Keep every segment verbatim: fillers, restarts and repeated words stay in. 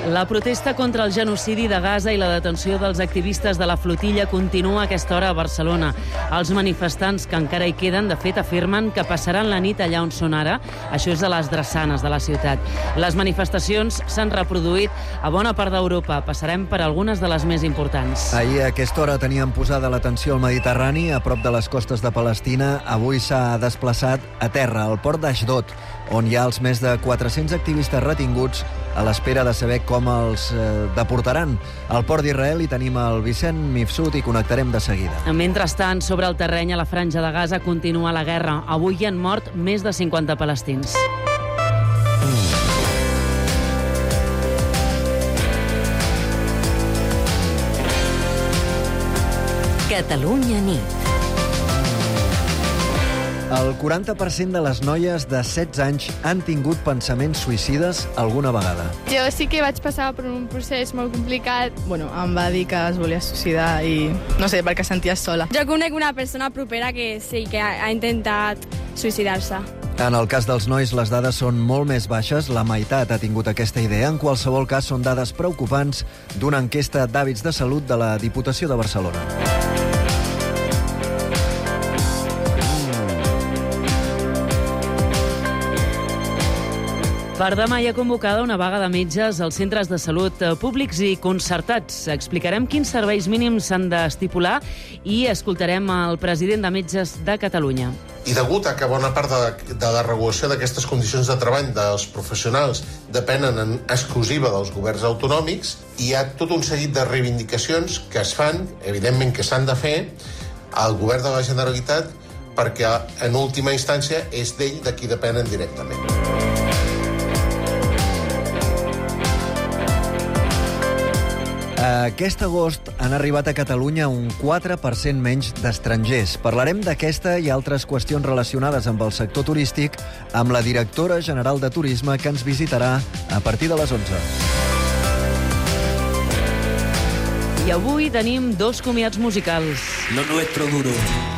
La protesta contra el genocidi de Gaza i la detenció dels activistes de la flotilla continua a aquesta hora a Barcelona. Els manifestants que encara hi queden, de fet, afirmen que passaran la nit allà on són ara. Això és a les drassanes de la ciutat. Les manifestacions s'han reproduït a bona part d'Europa. Passarem per algunes de les més importants. Ahir a aquesta hora teníem posada l'atenció al Mediterrani, a prop de les costes de Palestina. Avui s'ha desplaçat a terra, al port d'Ashdod, on hi ha els més de quatre-cents activistes retinguts a l'espera de saber com els eh, deportaran. Al port d'Israel hi tenim el Vicent Mifsud i connectarem de seguida. Mentrestant, sobre el terreny a la franja de Gaza continua la guerra. Avui hi han mort més de cinquanta palestins. Catalunya nit. El quaranta per cent de les noies de setze anys han tingut pensaments suïcides alguna vegada. Jo sí que vaig passar per un procés molt complicat. Bueno, em va dir que es volia suïcidar i, no sé, perquè sentia sola. Jo conec una persona propera que sí, que ha, ha intentat suïcidar-se. En el cas dels nois, les dades són molt més baixes. La meitat ha tingut aquesta idea. En qualsevol cas, són dades preocupants d'una enquesta d'hàbits de salut de la Diputació de Barcelona. Per demà hi ha convocada una vaga de metges als centres de salut públics i concertats. Explicarem quins serveis mínims s'han d'estipular i escoltarem el president de Metges de Catalunya. I degut a que bona part de, de la regulació d'aquestes condicions de treball dels professionals depenen en exclusiva dels governs autonòmics, hi ha tot un seguit de reivindicacions que es fan, evidentment que s'han de fer, al govern de la Generalitat, perquè en última instància és d'ell de qui depenen directament. Aquest agost han arribat a Catalunya un quatre per cent menys d'estrangers. Parlarem d'aquesta i altres qüestions relacionades amb el sector turístic amb la directora general de Turisme, que ens visitarà a partir de les onze. I avui tenim dos comiats musicals. Lo nuestro duro.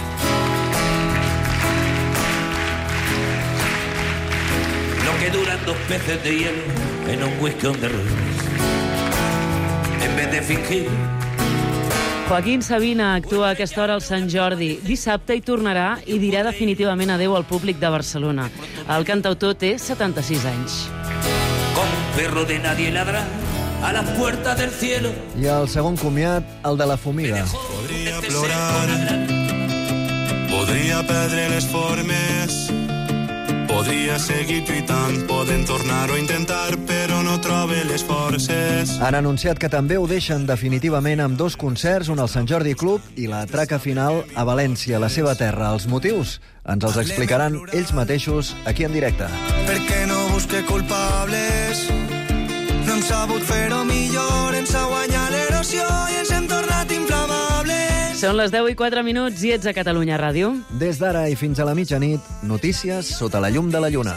Lo que duran dos peces de hielo en un whisky on the rocks. En vez de fingir. Joaquín Sabina actua a aquesta hora al Sant Jordi. Dissabte hi tornarà i dirà definitivament adeu al públic de Barcelona. El cantautor té setanta-sis anys. Con perro de nadie ladra a las puertas del cielo. I el segon comiat, el de la Fumiga. Podria plorar, podria perdre les formes, podria seguir lluitant, podem tornar-ho a intentar, però no trobe les forces. Han anunciat que també ho deixen definitivament amb dos concerts, un al Sant Jordi Club i la traca final a València, la seva terra. Els motius ens els explicaran ells mateixos aquí en directe. Perquè no busque culpables, no hem sabut fer-ho millor, ens ha guanyat l'erosió i ens hem tornat inflamables. Són les deu i quatre minuts i ets a Catalunya Ràdio. Des d'ara i fins a la mitjanit, notícies sota la llum de la lluna.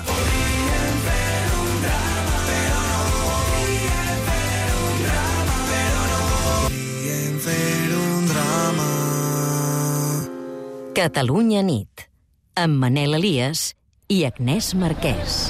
Catalunya nit, amb Manel Elias i Agnès Marquès.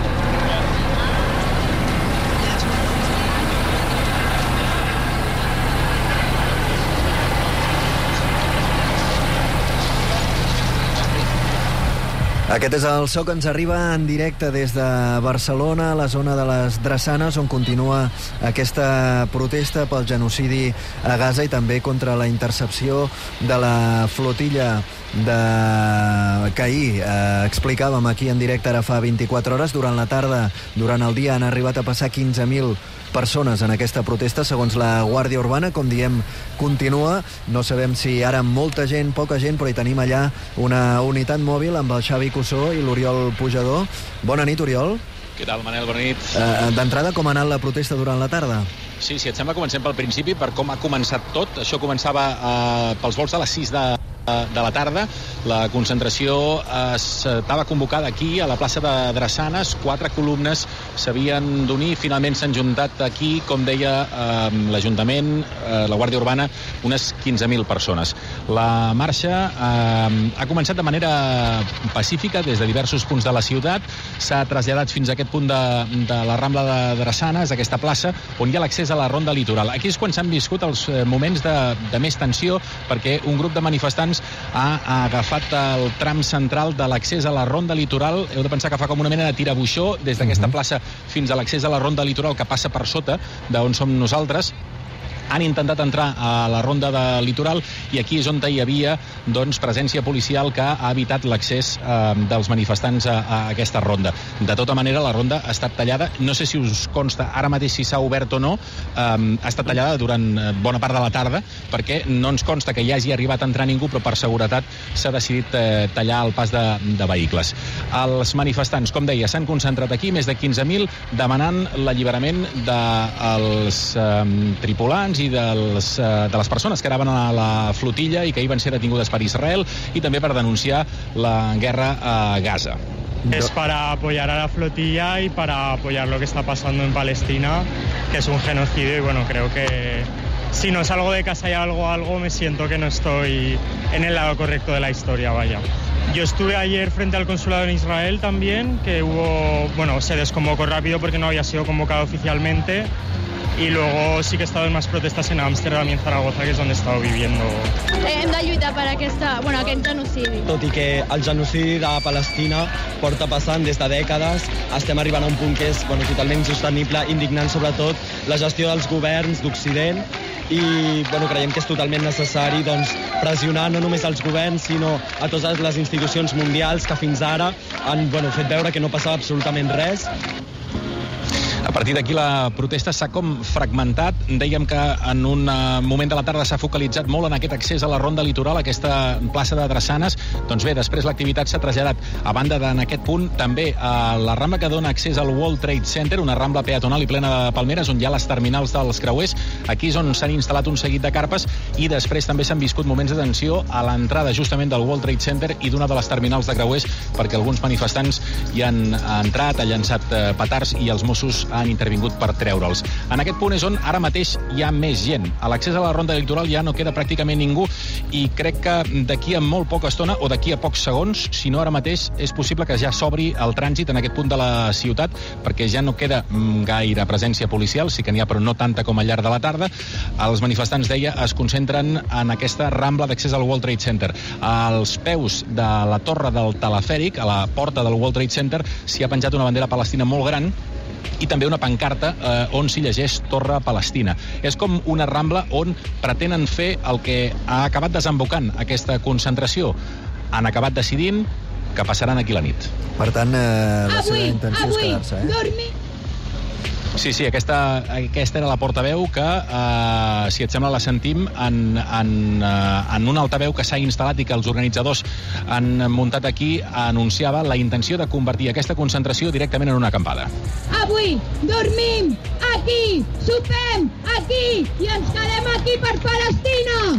Aquest és el so que ens arriba en directe des de Barcelona, a la zona de les Drassanes, on continua aquesta protesta pel genocidi a Gaza i també contra la intercepció de la flotilla de... que ahir eh, explicàvem aquí en directe ara fa vint-i-quatre hores. Durant la tarda, durant el dia, han arribat a passar quinze mil persones en aquesta protesta, segons la Guàrdia Urbana. Com diem, continua. No sabem si ara molta gent, poca gent, però hi tenim allà una unitat mòbil amb el Xavi Cussó i l'Oriol Pujador. Bona nit, Oriol. Què tal, Manel? Bona nit. Eh, D'entrada, com ha anat la protesta durant la tarda? Sí, si et sembla, comencem pel principi, per com ha començat tot. Això començava eh, pels vols de les sis de de la tarda. La concentració estava convocada aquí a la plaça de Drassanes. Quatre columnes s'havien d'unir, finalment s'han juntat aquí, com deia eh, l'Ajuntament, eh, la Guàrdia Urbana, unes quinze mil persones. La marxa eh, ha començat de manera pacífica des de diversos punts de la ciutat, s'ha traslladat fins a aquest punt de, de la Rambla de Drassanes, aquesta plaça, on hi ha l'accés a la ronda litoral. Aquí és quan s'han viscut els moments de, de més tensió, perquè un grup de manifestants ha, ha agafat el tram central de l'accés a la ronda litoral. Heu de pensar que fa com una mena de tirabuixó des d'aquesta plaça fins a l'accés a la ronda litoral, que passa per sota d'on som nosaltres. Han intentat entrar a la ronda de litoral i aquí és on hi havia doncs, presència policial que ha evitat l'accés eh, dels manifestants a, a aquesta ronda. De tota manera, la ronda ha estat tallada. No sé si us consta ara mateix si s'ha obert o no. Eh, ha estat tallada durant bona part de la tarda, perquè no ens consta que hi hagi arribat a entrar ningú, però per seguretat s'ha decidit eh, tallar el pas de, de vehicles. Els manifestants, com deia, s'han concentrat aquí, més de quinze mil, demanant l'alliberament dels eh, tripulants i dels, eh, de les persones que anaven a la flotilla i que hi van ser detingudes per Israel, i també per denunciar la guerra a Gaza. Es para apoyar a la flotilla y para apoyar lo que está pasando en Palestina, que es un genocidio, y bueno, creo que si no salgo de casa y algo, algo, me siento que no estoy en el lado correcto de la historia, vaya. Yo estuve ayer frente al consulado en Israel también, que hubo, bueno, se desconvocó rápido porque no había sido convocado oficialmente. Y luego sí que he estado en más protestas en Ámsterdam y en Zaragoza, que és on he estat viviendo. Hem de lluitar per aquesta, bueno, aquest genocidi. Tot i que el genocidi de Palestina porta passant des de dècades, estem arribant a un punt que és bueno, totalment insostenible, indignant sobretot la gestió dels governs d'Occident, i bueno, creiem que és totalment necessari doncs, pressionar no només els governs, sinó a totes les institucions mundials que fins ara han bueno, fet veure que no passava absolutament res. A partir d'aquí la protesta s'ha com fragmentat. Dèiem que en un moment de la tarda s'ha focalitzat molt en aquest accés a la ronda litoral, aquesta plaça de Drassanes. Doncs bé, després l'activitat s'ha traslladat a banda d'en aquest punt, també a la rambla que dona accés al World Trade Center, una rambla peatonal i plena de palmeres, on hi ha les terminals dels creuers. Aquí és on s'han instal·lat un seguit de carpes, i després també s'han viscut moments de tensió a l'entrada justament del World Trade Center i d'una de les terminals de creuers, perquè alguns manifestants hi han entrat, han llançat petards i els Mossos han intervingut per treure'ls. En aquest punt és on ara mateix hi ha més gent. A l'accés a la ronda litoral ja no queda pràcticament ningú, i crec que d'aquí a molt poca estona, o d'aquí a pocs segons, si no ara mateix, és possible que ja s'obri el trànsit en aquest punt de la ciutat, perquè ja no queda gaire presència policial, sí que n'hi ha, però no tanta com al llarg de la tarda. Els manifestants, deia, es concentren en aquesta rambla d'accés al World Trade Center. Als peus de la torre del telefèric, a la porta del World Trade Center, s'hi ha penjat una bandera palestina molt gran, i també una pancarta eh, on s'hi llegeix Torre Palestina. És com una rambla on pretenen fer el que ha acabat desembocant aquesta concentració. Han acabat decidint que passaran aquí la nit. Per tant, eh, la seva intenció és quedar-se, eh? Dormi. Sí, sí, aquesta, aquesta era la portaveu que, eh, si et sembla, la sentim en, en, eh, en un altaveu que s'ha instal·lat i que els organitzadors han muntat aquí. Anunciava la intenció de convertir aquesta concentració directament en una acampada. Avui dormim aquí, sopem aquí i ens quedem aquí per Palestina!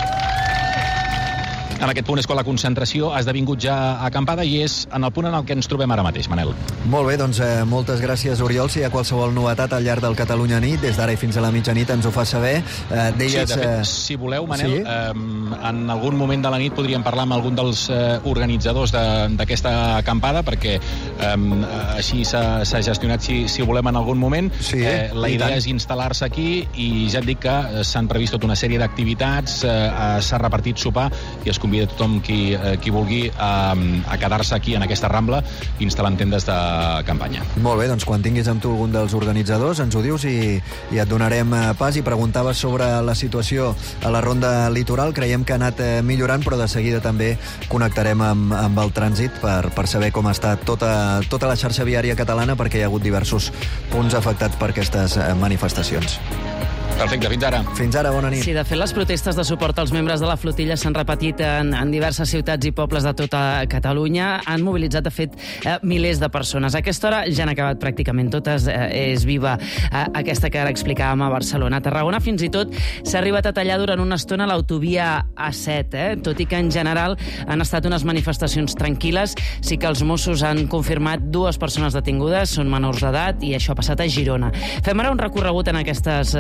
En aquest punt és quan la concentració ha esdevingut ja acampada, i és en el punt en el que ens trobem ara mateix, Manel. Molt bé, doncs eh, moltes gràcies, Oriol. Si hi ha qualsevol novetat al llarg del Catalunya Nit, des d'ara i fins a la mitjanit ens ho fa saber. Eh, deies, sí, de fet, eh... si voleu, Manel, sí? eh, en algun moment de la nit podríem parlar amb algun dels eh, organitzadors d'aquesta acampada, perquè eh, així s'ha gestionat, si, si volem, en algun moment. Sí, eh, la idea és instal·lar-se aquí, i ja et dic que s'han previst tota una sèrie d'activitats, eh, s'ha repartit sopar, i es convida tothom qui, eh, qui vulgui a, a quedar-se aquí en aquesta rambla instal·lant tendes de campanya. Molt bé, doncs quan tinguis amb tu algun dels organitzadors ens ho dius i, i et donarem pas. I preguntaves sobre la situació a la ronda litoral. Creiem que ha anat eh, millorant, però de seguida també connectarem amb, amb el trànsit per, per saber com està tota, tota la xarxa viària catalana, perquè hi ha hagut diversos punts afectats per aquestes eh, manifestacions. Perfecte, fins ara. Fins ara, bona nit. Sí, de fet, les protestes de suport als membres de la flotilla s'han repetit en, en diverses ciutats i pobles de tota Catalunya. Han mobilitzat, de fet, eh, milers de persones. A aquesta hora ja han acabat pràcticament totes. Eh, és viva eh, aquesta que ara explicàvem a Barcelona. A Tarragona, fins i tot, s'ha arribat a tallar durant una estona l'autovia A set, eh? Tot i que, en general, han estat unes manifestacions tranquil·les. Sí que els Mossos han confirmat dues persones detingudes, són menors d'edat, i això ha passat a Girona. Fem ara un recorregut en aquestes eh, protestes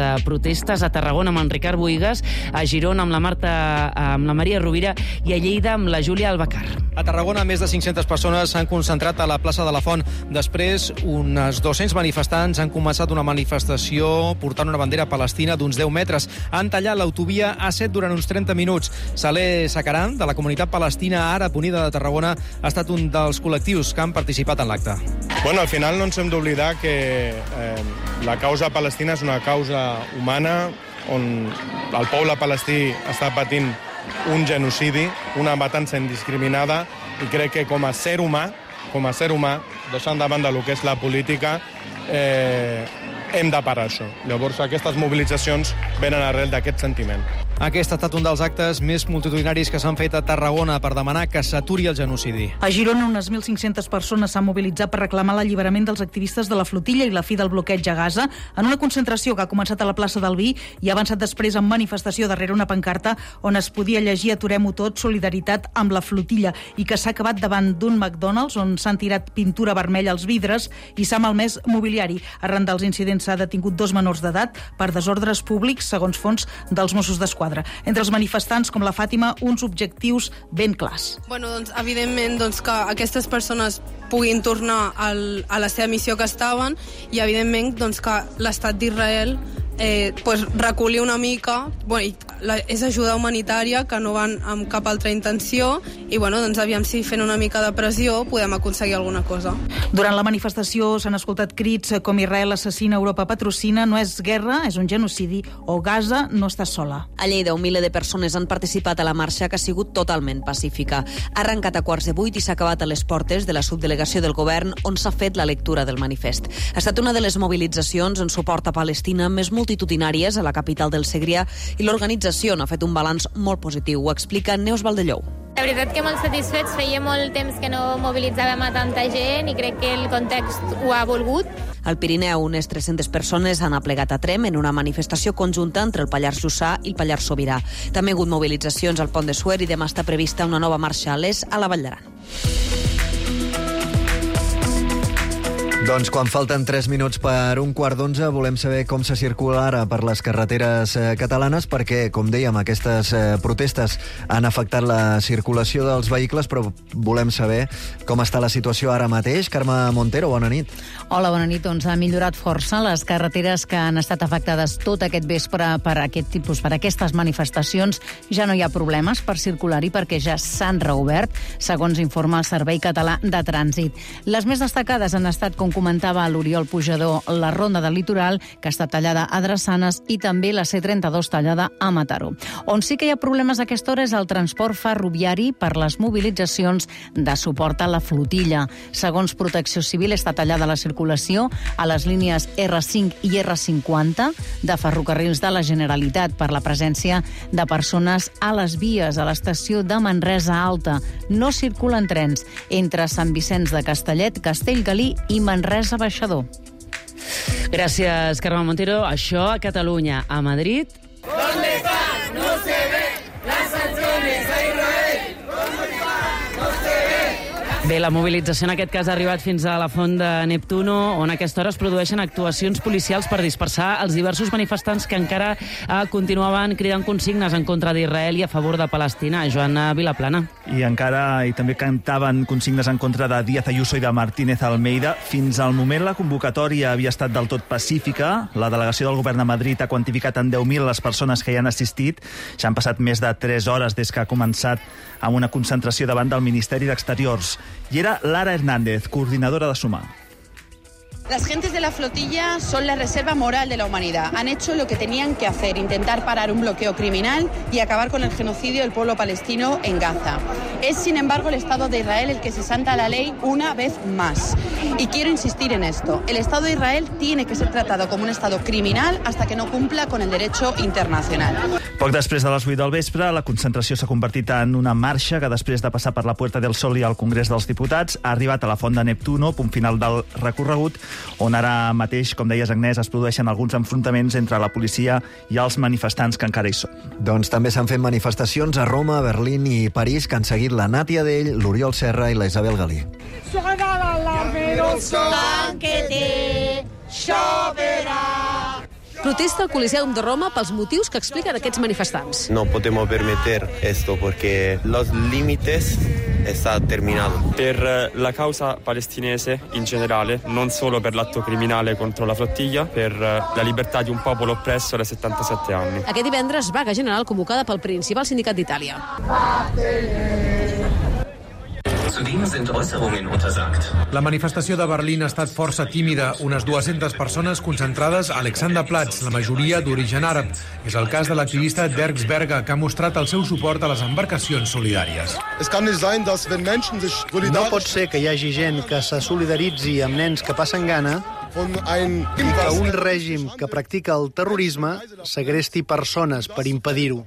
protestes, a Tarragona amb en Ricard Boigas, a Girona amb la Marta, amb la Maria Rovira i a Lleida amb la Júlia Albacar. A Tarragona, més de cinc-centes persones s'han concentrat a la plaça de la Font. Després, uns dos-cents manifestants han començat una manifestació portant una bandera palestina d'uns deu metres. Han tallat l'autovia A set durant uns trenta minuts. Saleh Sacaran, de la comunitat palestina Àrab Unida de Tarragona, ha estat un dels col·lectius que han participat en l'acte. Bueno, al final no ens hem d'oblidar que eh, la causa palestina és una causa humana on el poble palestí està patint un genocidi, una matança indiscriminada, i crec que com a ser humà, com a ser humà, deixant de banda el que és la política, eh, hem de parar això. Llavors, aquestes mobilitzacions venen arrel d'aquest sentiment. Aquest ha estat un dels actes més multitudinaris que s'han fet a Tarragona per demanar que s'aturi el genocidi. A Girona, unes mil cinc-centes persones s'han mobilitzat per reclamar l'alliberament dels activistes de la flotilla i la fi del bloqueig a Gaza, en una concentració que ha començat a la plaça del Vi i ha avançat després en manifestació darrere una pancarta on es podia llegir "Aturem-ho tot, solidaritat amb la flotilla", i que s'ha acabat davant d'un McDonald's on s'han tirat pintura vermella als vidres i s'ha malmès mobiliari. Arran dels incidents s'ha detingut dos menors d'edat per desordres públics, segons fons dels Mossos d'Esquadra. Entre els manifestants, com la Fàtima, uns objectius ben clars. Bueno, doncs, evidentment, doncs, que aquestes persones puguin tornar al, a la seva missió que estaven i, evidentment, doncs, que l'estat d'Israel eh, pues, reculli una mica. Bueno, la, és ajuda humanitària, que no van amb cap altra intenció, i bueno, doncs, aviam si fent una mica de pressió podem aconseguir alguna cosa. Durant la manifestació s'han escoltat crits com "Israel assassina, Europa patrocina", "No és guerra, és un genocidi", o "Gaza no està sola". A Lleida, un miler de persones han participat a la marxa, que ha sigut totalment pacífica. Ha arrencat a quarts de vuit i s'ha acabat a les portes de la subdelegació del govern, on s'ha fet la lectura del manifest. Ha estat una de les mobilitzacions en suport a Palestina més multitudinàries a la capital del Segrià, i l'organització n'ha fet un balanç molt positiu. Ho explica Neus Valdellou. La veritat que molt satisfets, feia molt temps que no mobilitzàvem a tanta gent i crec que el context ho ha volgut. Al Pirineu, unes tres-centes persones han aplegat a Trem en una manifestació conjunta entre el Pallars Jussà i el Pallars Sobirà. També ha hagut mobilitzacions al Pont de Suert i demà està prevista una nova marxa a l'Es a la Vall d'Aran. Doncs quan falten tres minuts per un quart d'onze volem saber com se circula ara per les carreteres catalanes, perquè, com dèiem, aquestes protestes han afectat la circulació dels vehicles, però volem saber com està la situació ara mateix. Carme Montero, bona nit. Hola, bona nit. Doncs ha millorat força les carreteres que han estat afectades tot aquest vespre per aquest tipus, per aquestes manifestacions. Ja no hi ha problemes per circular-hi perquè ja s'han reobert, segons informa el Servei Català de Trànsit. Les més destacades han estat, com comentava l'Oriol Pujador, la Ronda del Litoral, que està tallada a Drassanes, i també la C trenta-dos tallada a Mataró. On sí que hi ha problemes a aquesta hora és el transport ferroviari per les mobilitzacions de suport a la flotilla. Segons Protecció Civil, està tallada la circulació a les línies erre cinc i erre cinquanta de ferrocarrils de la Generalitat per la presència de persones a les vies. A l'estació de Manresa Alta no circulen trens entre Sant Vicenç de Castellet, Castellgalí i Manresa Baixador. Gràcies, Carme Montero. Això a Catalunya. A Madrid... ¿Dónde está? No se ve las sanciones a Israel. ¿Dónde está? No se ve. Bé, la mobilització en aquest cas ha arribat fins a la Font de Neptuno, on a aquesta hora es produeixen actuacions policials per dispersar els diversos manifestants que encara eh, continuaven cridant consignes en contra d'Israel i a favor de Palestina. Joan Vilaplana. I encara i també cantaven consignes en contra de Díaz Ayuso i de Martínez Almeida. Fins al moment la convocatòria havia estat del tot pacífica. La delegació del govern de Madrid ha quantificat en deu mil les persones que hi han assistit. Ja han passat més de tres hores des que ha començat amb una concentració davant del Ministeri d'Exteriors. Y era Lara Hernández, coordinadora de Sumar. Las gentes de la flotilla son la reserva moral de la humanidad. Han hecho lo que tenían que hacer, intentar parar un bloqueo criminal y acabar con el genocidio del pueblo palestino en Gaza. Es, sin embargo, el Estado de Israel el que se salta la ley una vez más. Y quiero insistir en esto. El Estado de Israel tiene que ser tratado como un Estado criminal hasta que no cumpla con el derecho internacional. Poc després de les vuit del vespre, la concentració s'ha convertit en una marxa que, després de passar per la Puerta del Sol i al Congrés dels Diputats, ha arribat a la Font de Neptuno, punt final del recorregut, on ara mateix, com deies, Agnès, es produeixen alguns enfrontaments entre la policia i els manifestants que encara hi són. Doncs també s'han fet manifestacions a Roma, Berlín i París, que han seguit la Nàtia Dell, l'Oriol Serra i la Isabel Galí. Suena l'alarma, no son que te lloverà. protesta al Coliseum de Roma pels motius que expliquen aquests manifestants. No podemos permitir esto porque los límites están terminados. Per la causa palestinese in generale, non solo per l'atto criminale contro la flottiglia, per la libertà di un popolo oppresso da settantasette anni. Aquest divendres, vaga general convocada pel principal sindicat d'Itàlia. La manifestació de Berlín ha estat força tímida. Unes dues-centes persones concentrades a Alexanderplatz, la majoria d'origen àrab. És el cas de l'activista Dirks Berger, que ha mostrat el seu suport a les embarcacions solidàries. No pot ser que hi hagi gent que se solidaritzi amb nens que passen gana i que un règim que practica el terrorisme segresti persones per impedir-ho.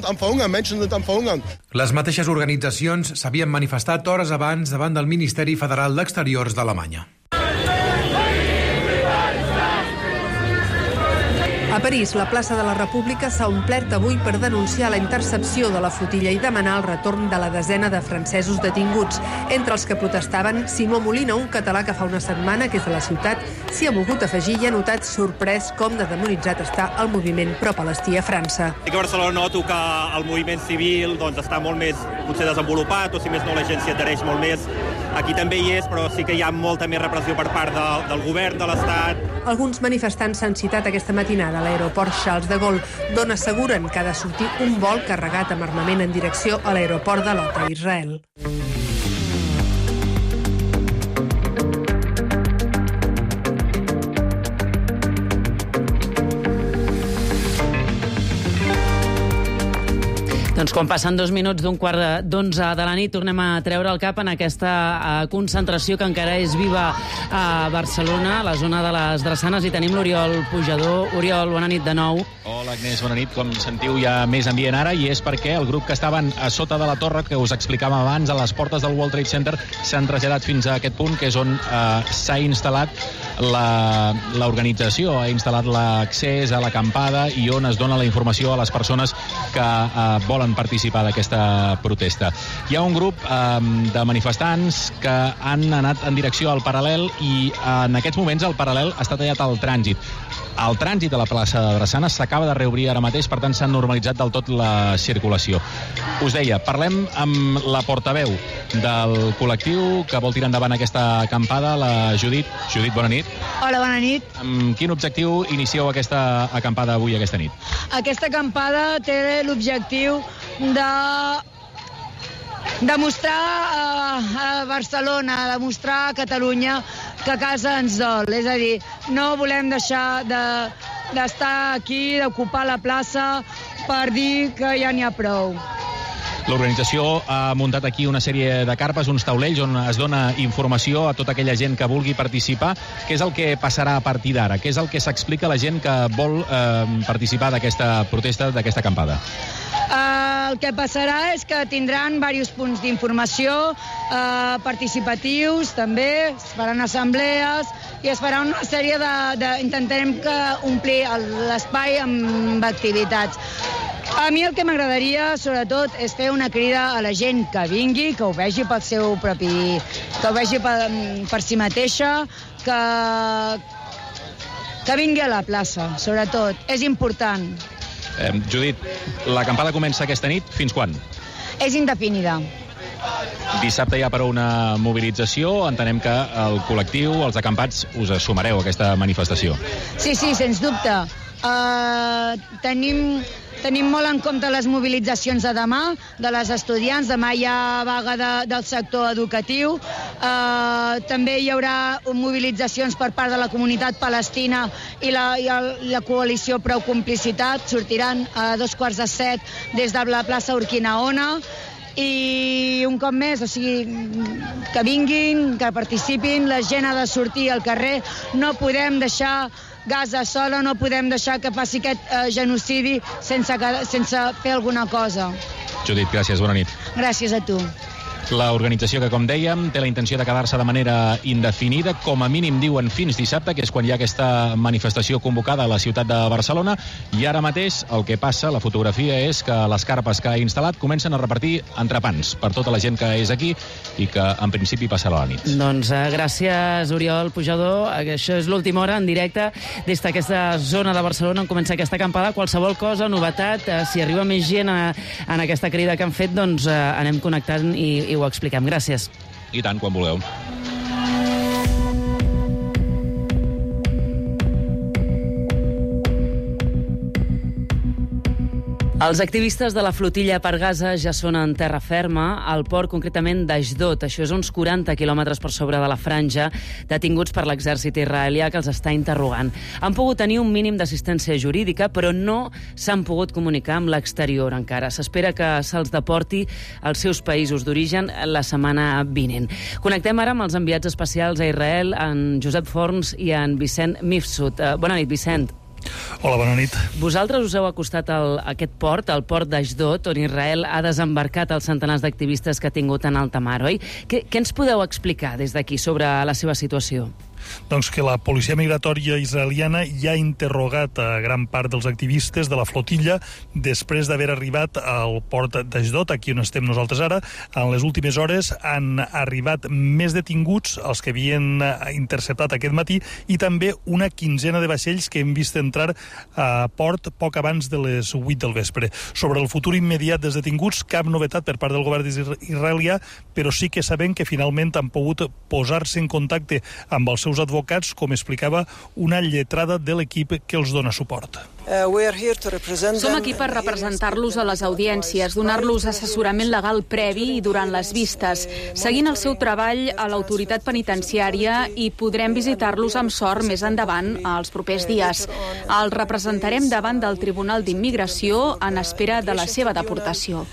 Les mateixes organitzacions s'havien manifestat hores abans davant del Ministeri Federal d'Exteriors d'Alemanya. A París, la plaça de la República s'ha omplert avui per denunciar la intercepció de la flotilla i demanar el retorn de la desena de francesos detinguts. Entre els que protestaven, Simó Molina, un català que fa una setmana que és de la ciutat, s'hi ha volgut afegir i ha notat sorprès com de demonitzat està el moviment pro-palestí a França. A Barcelona noto que el moviment civil doncs, està molt més potser desenvolupat, o si més no la gent s'hi adhereix molt més. Aquí també hi és, però sí que hi ha molta més repressió per part de, del govern, de l'Estat. Alguns manifestants s'han citat aquesta matinada a l'aeroport Charles de Gaulle, d'on asseguren que ha de sortir un vol carregat amb armament en direcció a l'aeroport de l'Ota, Israel. Doncs quan passen dos minuts d'un quart d'onze de la nit tornem a treure el cap en aquesta uh, concentració que encara és viva a Barcelona, a la zona de les Drassanes, i tenim l'Oriol Pujador. Oriol, bona nit de nou. Hola, Agnès, bona nit. Com sentiu, hi ha més ambient ara, i és perquè el grup que estaven a sota de la torre, que us explicàvem abans, a les portes del World Trade Center, s'han traslladat fins a aquest punt, que és on uh, s'ha instal·lat l'organització, ha instal·lat l'accés a l'acampada i on es dona la informació a les persones que uh, volen participar d'aquesta protesta. Hi ha un grup eh, de manifestants que han anat en direcció al Paral·lel i en aquests moments el Paral·lel està tallat al trànsit. El trànsit a la plaça de Drassanes s'acaba de reobrir ara mateix, per tant s'ha normalitzat del tot la circulació. Us deia, parlem amb la portaveu del col·lectiu que vol tirar endavant aquesta acampada, la Judit. Judit, bona nit. Hola, bona nit. Amb quin objectiu inicieu aquesta acampada avui, aquesta nit? Aquesta acampada té l'objectiu de demostrar a Barcelona, demostrar a Catalunya que casa ens dol. És a dir, no volem deixar d'estar aquí, d'ocupar la plaça per dir que ja n'hi ha prou. L'organització ha muntat aquí una sèrie de carpes, uns taulells on es dona informació a tota aquella gent que vulgui participar. Què és el que passarà a partir d'ara? Què és el que s'explica a la gent que vol eh, participar d'aquesta protesta, d'aquesta acampada? Uh, el que passarà és que tindran diversos punts d'informació uh, participatius, també, es faran assemblees i es farà una sèrie de... de intentarem que omplir l'espai amb activitats. A mi el que m'agradaria, sobretot, és fer una crida a la gent que vingui, que ho vegi pel seu propi... que ho vegi per, per si mateixa, que, que vingui a la plaça, sobretot. És important. Eh, Judit, l'acampada comença aquesta nit. Fins quan? És indefinida. Dissabte hi ha però una mobilització. Entenem que el col·lectiu, els acampats, us sumareu a aquesta manifestació. Sí, sí, sens dubte. Uh, tenim... Tenim molt en compte les mobilitzacions de demà, de les estudiants. Demà hi ha vaga de, del sector educatiu. Eh, també hi haurà mobilitzacions per part de la comunitat palestina i la, i el, la coalició Prou Complicitat. Sortiran a dos quarts de set des de la plaça Urquinaona. I un cop més, o sigui, que vinguin, que participin, la gent ha de sortir al carrer. No podem deixar Gaza sola, no podem deixar que faci aquest eh, genocidi sense, sense fer alguna cosa. Judit, gràcies, bona nit. Gràcies a tu. L'organització que, com dèiem, té la intenció de quedar-se de manera indefinida, com a mínim diuen fins dissabte, que és quan hi ha aquesta manifestació convocada a la ciutat de Barcelona, i ara mateix el que passa, la fotografia, és que les carpes que ha instal·lat comencen a repartir entrepans per tota la gent que és aquí i que en principi passarà la nit. Doncs eh, gràcies, Oriol Pujador. Això és l'última hora en directe des d'aquesta zona de Barcelona on comença aquesta acampada. Qualsevol cosa, novetat, eh, si arriba més gent a, en aquesta crida que han fet, doncs eh, anem connectant i, i ho expliquem. Gràcies. I tant, quan vulgueu. Els activistes de la flotilla per Gaza ja són en terra ferma, al port concretament d'Ashdod. Això és uns quaranta quilòmetres per sobre de la franja, detinguts per l'exèrcit israelià que els està interrogant. Han pogut tenir un mínim d'assistència jurídica, però no s'han pogut comunicar amb l'exterior encara. S'espera que se'ls deporti als seus països d'origen la setmana vinent. Connectem ara amb els enviats especials a Israel, en Josep Forns i en Vicent Mifsud. Bona nit, Vicent. Hola, bona nit. Vosaltres us heu acostat al, a aquest port, al port d'Ashdod, on Israel ha desembarcat els centenars d'activistes que ha tingut en alta mar, oi? Què, què ens podeu explicar des d'aquí sobre la seva situació? Doncs que la policia migratòria israeliana ja ha interrogat a gran part dels activistes de la flotilla després d'haver arribat al port d'Ashdod, aquí on estem nosaltres ara. En les últimes hores han arribat més detinguts, els que havien interceptat aquest matí, i també una quinzena de vaixells que hem vist entrar a port poc abans de les vuit del vespre. Sobre el futur immediat dels detinguts, cap novetat per part del govern israelià, però sí que sabem que finalment han pogut posar-se en contacte amb els seus advocats, com explicava una lletrada de l'equip que els dona suport. Som aquí per representar-los a les audiències, donar-los assessorament legal previ i durant les vistes. Seguint el seu treball a l'autoritat penitenciària i podrem visitar-los amb sort més endavant els propers dies. Els representarem davant del Tribunal d'Immigració en espera de la seva deportació.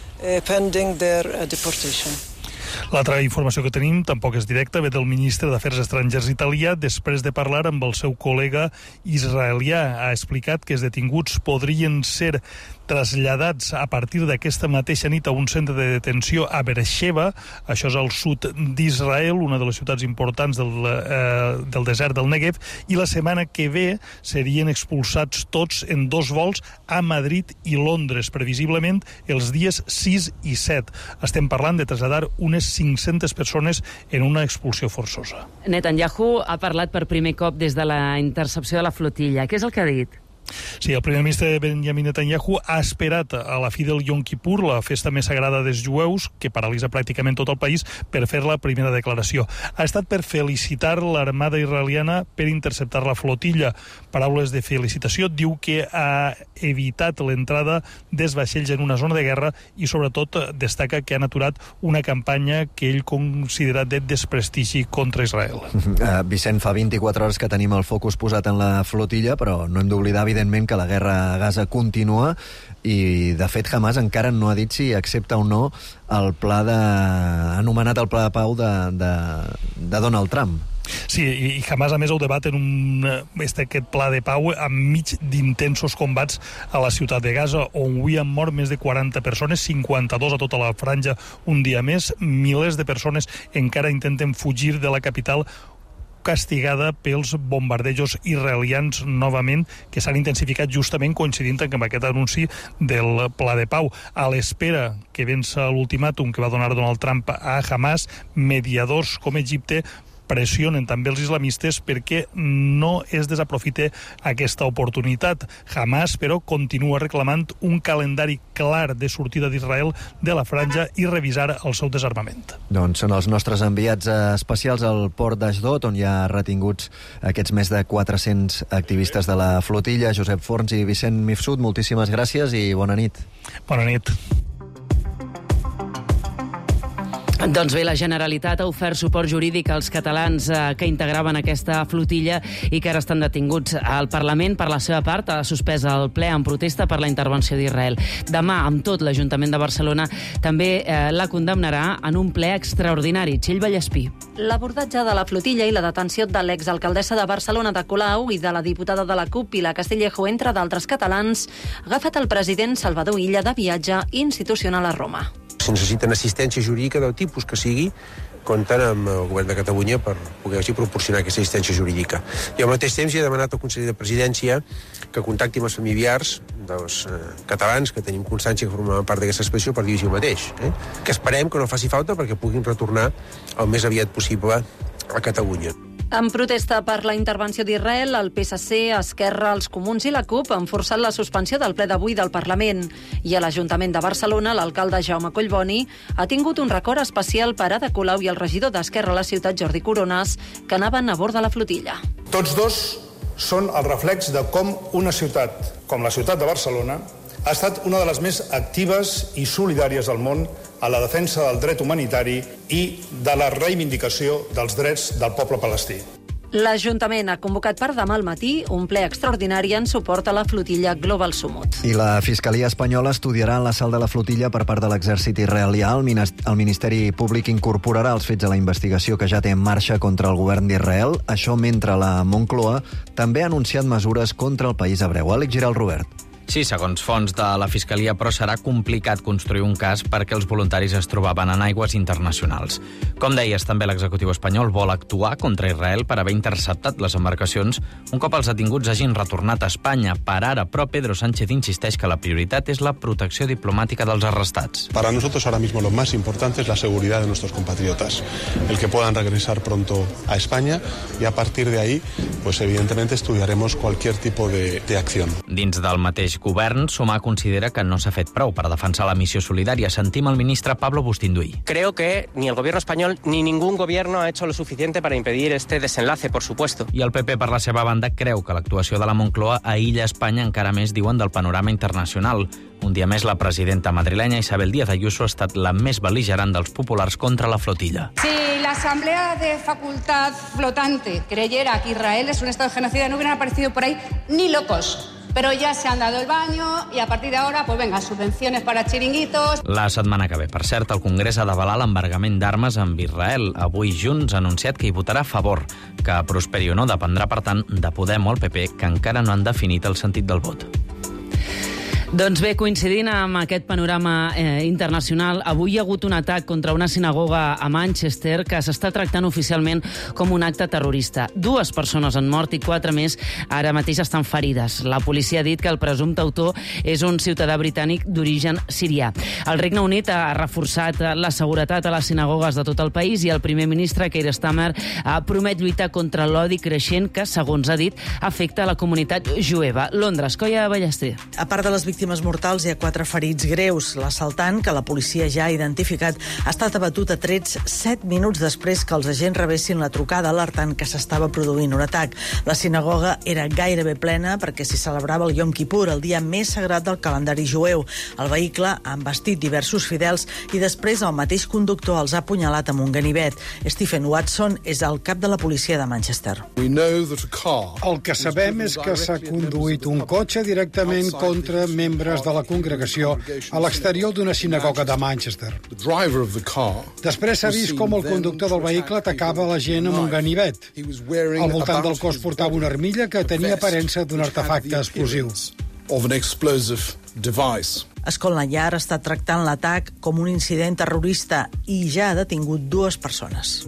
L'altra informació que tenim, tampoc és directa, ve del ministre d'Afers Estrangers italià després de parlar amb el seu col·lega israelià. Ha explicat que els detinguts podrien ser traslladats a partir d'aquesta mateixa nit a un centre de detenció a Beersheba, això és al sud d'Israel, una de les ciutats importants del, eh, del desert del Negev, i la setmana que ve serien expulsats tots en dos vols a Madrid i Londres, previsiblement els dies sis i set. Estem parlant de traslladar unes cinc-centes persones en una expulsió forçosa. Netanyahu ha parlat per primer cop des de la intercepció de la flotilla. Què és el que ha dit? Sí, el primer ministre Benjamin Netanyahu ha esperat a la fi del Yom Kippur, la festa més sagrada dels jueus, que paralitza pràcticament tot el país, per fer la primera declaració. Ha estat per felicitar l'armada israeliana per interceptar la flotilla. Paraules de felicitació, diu que ha evitat l'entrada dels vaixells en una zona de guerra i, sobretot, destaca que han aturat una campanya que ell considera de desprestigi contra Israel. Uh, Vicent, fa vint-i-quatre hores que tenim el focus posat en la flotilla, però no hem d'oblidar, evidentment, que la guerra a Gaza continua i, de fet, Hamas encara no ha dit si accepta o no el pla de... anomenat el pla de pau de, de, de Donald Trump. Sí, i Hamas, a més, ho debat en un, este, aquest pla de pau enmig d'intensos combats a la ciutat de Gaza, on avui han mort més de quaranta persones, cinquanta-dos a tota la franja un dia més. Milers de persones encara intenten fugir de la capital, castigada pels bombardejos israelians novament, que s'han intensificat justament coincidint amb aquest anunci del pla de pau. A l'espera que vença l'ultimàtum que va donar Donald Trump a Hamas, mediadors com Egipte pressionen també els islamistes perquè no es desaprofite aquesta oportunitat. Hamas, però, continua reclamant un calendari clar de sortida d'Israel de la franja i revisar el seu desarmament. Doncs són els nostres enviats especials al port d'Ashdod, on hi ha retinguts aquests més de quatre-cents activistes de la flotilla. Josep Forns i Vicent Mifsud, moltíssimes gràcies i bona nit. Bona nit. Doncs bé, la Generalitat ha ofert suport jurídic als catalans eh, que integraven aquesta flotilla i que ara estan detinguts. El Parlament, per la seva part, ha suspès el ple en protesta per la intervenció d'Israel. Demà, amb tot, l'Ajuntament de Barcelona també eh, la condemnarà en un ple extraordinari. Txell Vallespí. L'abordatge de la flotilla i la detenció de l'exalcaldessa de Barcelona de Colau i de la diputada de la CUP i la Castillejo, entre d'altres catalans, ha agafat el president Salvador Illa de viatge institucional a Roma. Si necessiten assistència jurídica del tipus que sigui, compten amb el govern de Catalunya per poder proporcionar aquesta assistència jurídica. I al mateix temps he demanat al conseller de Presidència que contacti amb els familiars dels eh, catalans que tenim constància que formaven part d'aquesta expedició per dir-ho mateix. Eh? Que esperem que no faci falta perquè puguin retornar el més aviat possible a Catalunya. En protesta per la intervenció d'Israel, el P S C, Esquerra, els Comuns i la CUP han forçat la suspensió del ple d'avui del Parlament. I a l'Ajuntament de Barcelona, l'alcalde Jaume Collboni ha tingut un record especial per Ada Colau i el regidor d'Esquerra a la ciutat, Jordi Coronas, que anaven a bord de la flotilla. Tots dos són el reflex de com una ciutat, com la ciutat de Barcelona, ha estat una de les més actives i solidàries del món a la defensa del dret humanitari i de la reivindicació dels drets del poble palestí. L'Ajuntament ha convocat per demà al matí un ple extraordinari en suport a la flotilla Global Sumut. I la Fiscalia Espanyola estudiarà l'assalt de la flotilla per part de l'exèrcit israelià. El Ministeri Públic incorporarà els fets a la investigació que ja té en marxa contra el govern d'Israel. Això mentre la Moncloa també ha anunciat mesures contra el país hebreu. Àlex Giral, Robert. Sí, segons fonts de la Fiscalia, però serà complicat construir un cas perquè els voluntaris es trobaven en aigües internacionals. Com deies, també l'executiu espanyol vol actuar contra Israel per haver interceptat les embarcacions un cop els detinguts hagin retornat a Espanya. Per ara, però, Pedro Sánchez insisteix que la prioritat és la protecció diplomàtica dels arrestats. Para nosotros ahora mismo lo más importante es la seguridad de nuestros compatriotas, el que puedan regresar pronto a España y a partir de ahí, pues evidentemente estudiaremos cualquier tipo de, de acción. Dins del mateix govern, Sumar considera que no s'ha fet prou per defensar la missió solidària. Sentim el ministre Pablo Bustinduy. Creo que ni el gobierno español ni ningún gobierno ha hecho lo suficiente para impedir este desenlace, por supuesto. I el P P, per la seva banda, creu que l'actuació de la Moncloa aïlla Espanya encara més, diuen, del panorama internacional. Un dia més, la presidenta madrilenya Isabel Díaz Ayuso ha estat la més bel·ligerant dels populars contra la flotilla. Si la Asamblea de Facultad Flotante creyera que Israel es un estado de genocida, no hubieran aparecido por ahí ni locos. Pero ya se han dado el baño y a partir de ahora, pues venga, subvenciones para chiringuitos. La setmana que ve, per cert, el Congrés ha d'avalar l'embargament d'armes amb Israel. Avui Junts ha anunciat que hi votarà a favor. Que prosperi o no dependrà, per tant, de Podem o el P P, que encara no han definit el sentit del vot. Doncs bé, coincidint amb aquest panorama eh, internacional, avui hi ha hagut un atac contra una sinagoga a Manchester que s'està tractant oficialment com un acte terrorista. Dues persones han mort i quatre més ara mateix estan ferides. La policia ha dit que el presumpte autor és un ciutadà britànic d'origen sirià. El Regne Unit ha reforçat la seguretat a les sinagogues de tot el país i el primer ministre, Keir Starmer, promet lluitar contra l'odi creixent que, segons ha dit, afecta a la comunitat jueva. Londres, Coia Ballester. A part de les víctimes mortals, hi ha quatre ferits greus. L'assaltant, que la policia ja ha identificat, ha estat abatut a trets set minuts després que els agents rebessin la trucada alertant que s'estava produint un atac. La sinagoga era gairebé plena perquè s'hi celebrava el Yom Kippur, el dia més sagrat del calendari jueu. El vehicle ha embestit diversos fidels i després el mateix conductor els ha apunyalat amb un ganivet. Stephen Watson és el cap de la policia de Manchester. El que sabem és que s'ha conduït un cotxe directament contra membres de la congregació a l'exterior d'una sinagoga de Manchester. Després s'ha vist com el conductor del vehicle atacava la gent amb un ganivet. Al voltant del cos portava una armilla que tenia aparença d'un artefacte explosiu. Scotland Yard està tractant l'atac com un incident terrorista i ja ha detingut dues persones.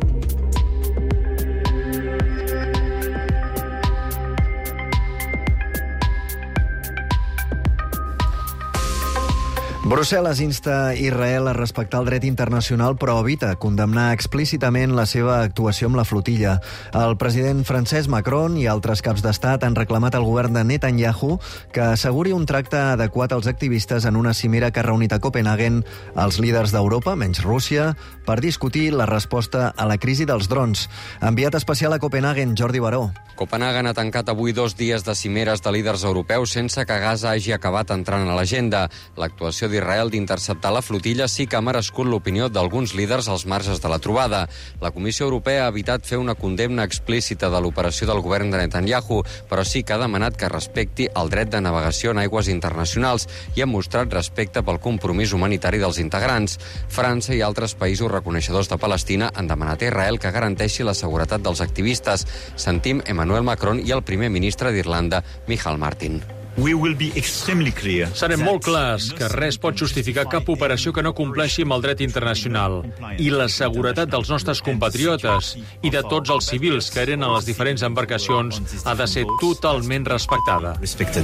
Brussel·les insta Israel a respectar el dret internacional, però evita condemnar explícitament la seva actuació amb la flotilla. El president francès Macron i altres caps d'estat han reclamat al govern de Netanyahu que asseguri un tracte adequat als activistes en una cimera que ha reunit a Copenhagen els líders d'Europa, menys Rússia, per discutir la resposta a la crisi dels drons. Enviat especial a Copenhagen, Jordi Baró. Copenhagen ha tancat avui dos dies de cimeres de líders europeus sense que Gaza hagi acabat entrant a l'agenda. L'actuació d'Israel d'interceptar la flotilla sí que ha merescut l'opinió d'alguns líders als marges de la trobada. La Comissió Europea ha evitat fer una condemna explícita de l'operació del govern de Netanyahu, però sí que ha demanat que respecti el dret de navegació en aigües internacionals i ha mostrat respecte pel compromís humanitari dels integrants. França i altres països reconeixedors de Palestina han demanat a Israel que garanteixi la seguretat dels activistes. Sentim Emmanuel Macron i el primer ministre d'Irlanda, Michael Martin. Serem molt clars que res pot justificar cap operació que no compleixi amb el dret internacional i la seguretat dels nostres compatriotes i de tots els civils que eren a les diferents embarcacions ha de ser totalment respectada.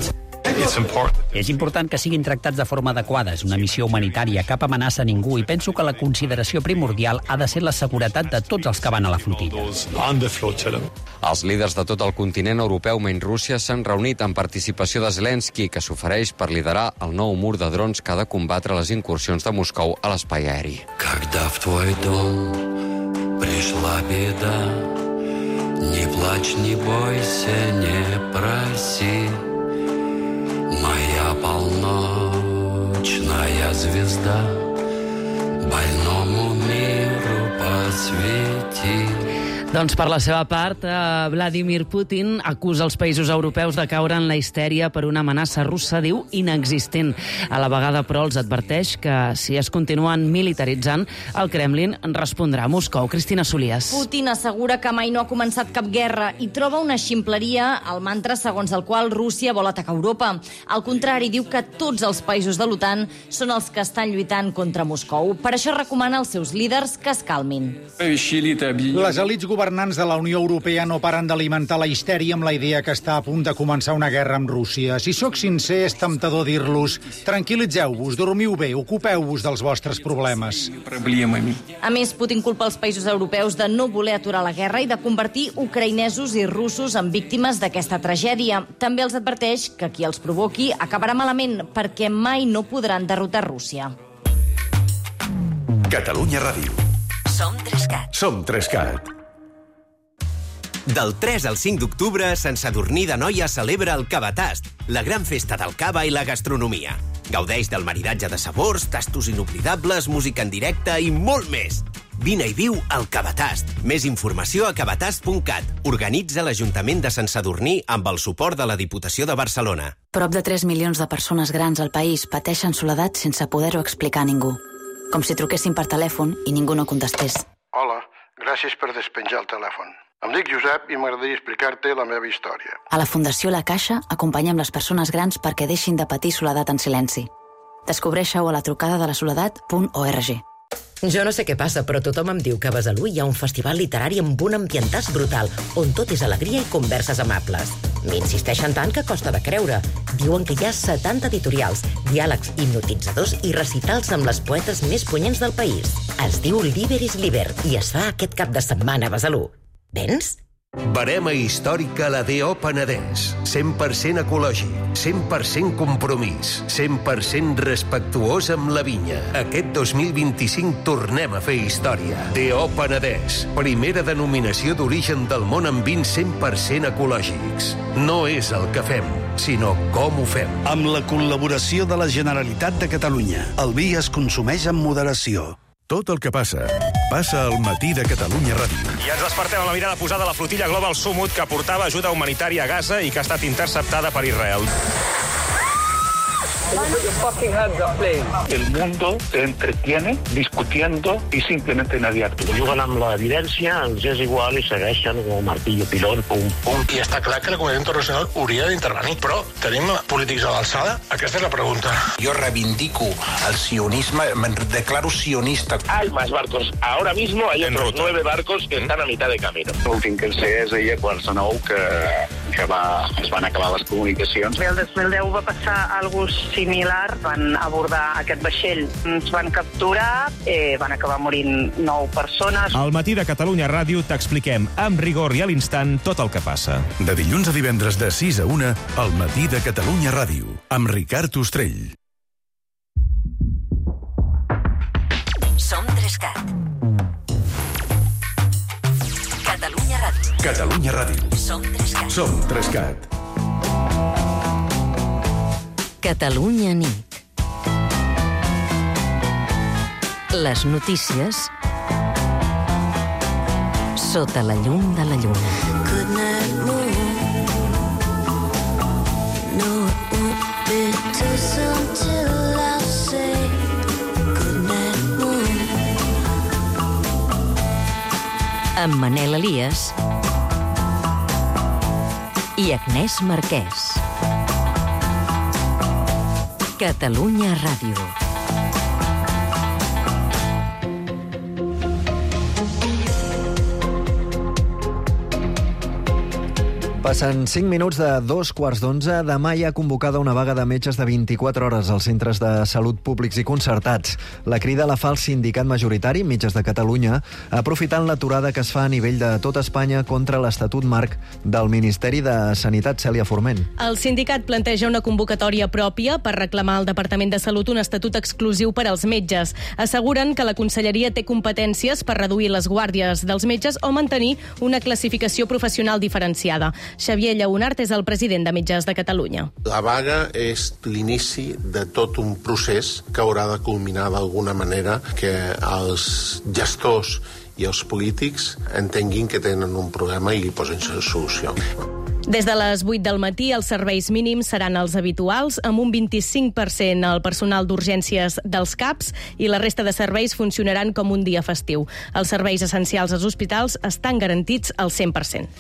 És important que siguin tractats de forma adequada. És una missió humanitària, cap amenaça a ningú, i penso que la consideració primordial ha de ser la seguretat de tots els que van a la flotilla. Els líders de tot el continent europeu menys Rússia s'han reunit en participació de Zelensky, que s'ofereix per liderar el nou mur de drons que ha de combatre les incursions de Moscou a l'espai aeri. Когда в твой дом пришла беда, не плачь, не бойся, не проси. Моя полночная звезда больному миру посвети. Doncs per la seva part, eh, Vladimir Putin acusa els països europeus de caure en la histèria per una amenaça russa, diu, inexistent. A la vegada, però, els adverteix que si es continuen militaritzant, el Kremlin respondrà a Moscou. Cristina Solias. Putin assegura que mai no ha començat cap guerra i troba una ximpleria al mantra segons el qual Rússia vol atacar Europa. Al contrari, diu que tots els països de l'OTAN són els que estan lluitant contra Moscou. Per això recomana als seus líders que es calmin. Les elits governants de la Unió Europea no paren d'alimentar la histèria amb la idea que està a punt de començar una guerra amb Rússia. Si sóc sincer, és temptador dir-los: tranquil·litzeu-vos, dormiu bé, ocupeu-vos dels vostres problemes. A més, Putin culpa els països europeus de no voler aturar la guerra i de convertir ucraïnesos i russos en víctimes d'aquesta tragèdia. També els adverteix que qui els provoqui acabarà malament, perquè mai no podran derrotar Rússia. Catalunya Ràdio. Som Trescat. Som Trescat. Del tres al cinc d'octubre, Sant Sadurní d'Anoia celebra el Cabatast, la gran festa del cava i la gastronomia. Gaudeix del maridatge de sabors, tastos inoblidables, música en directe i molt més. Vine i viu al Cabatast. Més informació a cabatast punt cat. Organitza l'Ajuntament de Sant Sadurní amb el suport de la Diputació de Barcelona. Prop de tres milions de persones grans al país pateixen soledat sense poder-ho explicar a ningú. Com si truquessin per telèfon i ningú no contestés. Hola, gràcies per despenjar el telèfon. Em dic Josep i m'agradaria explicar-te la meva història. A la Fundació La Caixa acompanyem les persones grans perquè deixin de patir soledat en silenci. Descobreixeu a la trucada de la soledat punt org. Jo no sé què passa, però tothom em diu que a Besalú hi ha un festival literari amb un ambientàs brutal, on tot és alegria i converses amables. M'insisteixen tant que costa de creure. Diuen que hi ha setanta editorials, diàlegs hipnotitzadors i recitals amb les poetes més punyents del país. Es diu Liber is Liber i es fa aquest cap de setmana a Besalú. Vens? Barema històrica la D O Penedès. cent per cent ecològic, cent per cent compromís, cent per cent respectuós amb la vinya. Aquest dos mil vint-i-cinc tornem a fer història. D O Penedès, primera denominació d'origen del món amb vins cent per cent ecològics. No és el que fem, sinó com ho fem. Amb la col·laboració de la Generalitat de Catalunya, el vi es consumeix amb moderació. Tot el que passa, passa al matí de Catalunya Ràdio. I ens despertem amb la mirada posada a la flotilla Global Sumut que portava ajuda humanitària a Gaza i que ha estat interceptada per Israel. El mundo se entretiene discutiendo y simplemente nadie actúa. Juguen amb l'evidència, ens és igual i segueixen com martillo, pilón, pum, pum. I està clar que la comunitat internacional hauria d'intervenir, però tenim polítics a l'alçada? Aquesta és la pregunta. Jo reivindico el sionisme, me declaro sionista. Hay más barcos. Ahora mismo hay otros nueve barcos que están a mitad de camino. L'últim que sé és ahir a quarts de nou que, que va, es van acabar les comunicacions. El dos mil deu va passar alguna similar, van abordar aquest vaixell, ens van capturar, eh, van acabar morint nou persones. Al matí de Catalunya Ràdio t'expliquem amb rigor i a l'instant tot el que passa. De dilluns a divendres de sis a una, al matí de Catalunya Ràdio, amb Ricard Ostrell. Som Trescat. Catalunya Ràdio. Catalunya Ràdio. Som Trescat. Som Trescat. Catalunya nit. Les notícies sota la llum de la lluna. Good night moon. No, it won't be too soon till I'll say good night moon. Amb Manel Elias i Agnès Marquès. Catalunya Ràdio. Passen cinc minuts de dos quarts d'onze. Demà hi ha convocada una vaga de metges de vint-i-quatre hores als centres de salut públics i concertats. La crida la fa el sindicat majoritari, Metges de Catalunya, aprofitant l'aturada que es fa a nivell de tot Espanya contra l'Estatut Marc del Ministeri de Sanitat. Cèlia Forment. El sindicat planteja una convocatòria pròpia per reclamar al Departament de Salut un estatut exclusiu per als metges. Asseguren que la Conselleria té competències per reduir les guàrdies dels metges o mantenir una classificació professional diferenciada. Xavier Lleonart és el president de Metges de Catalunya. La vaga és l'inici de tot un procés que haurà de culminar d'alguna manera, que els gestors i els polítics entenguin que tenen un problema i hi posin solució. Des de les vuit del matí, els serveis mínims seran els habituals, amb un vint-i-cinc per cent al personal d'urgències dels C A Ps i la resta de serveis funcionaran com un dia festiu. Els serveis essencials als hospitals estan garantits al cent per cent.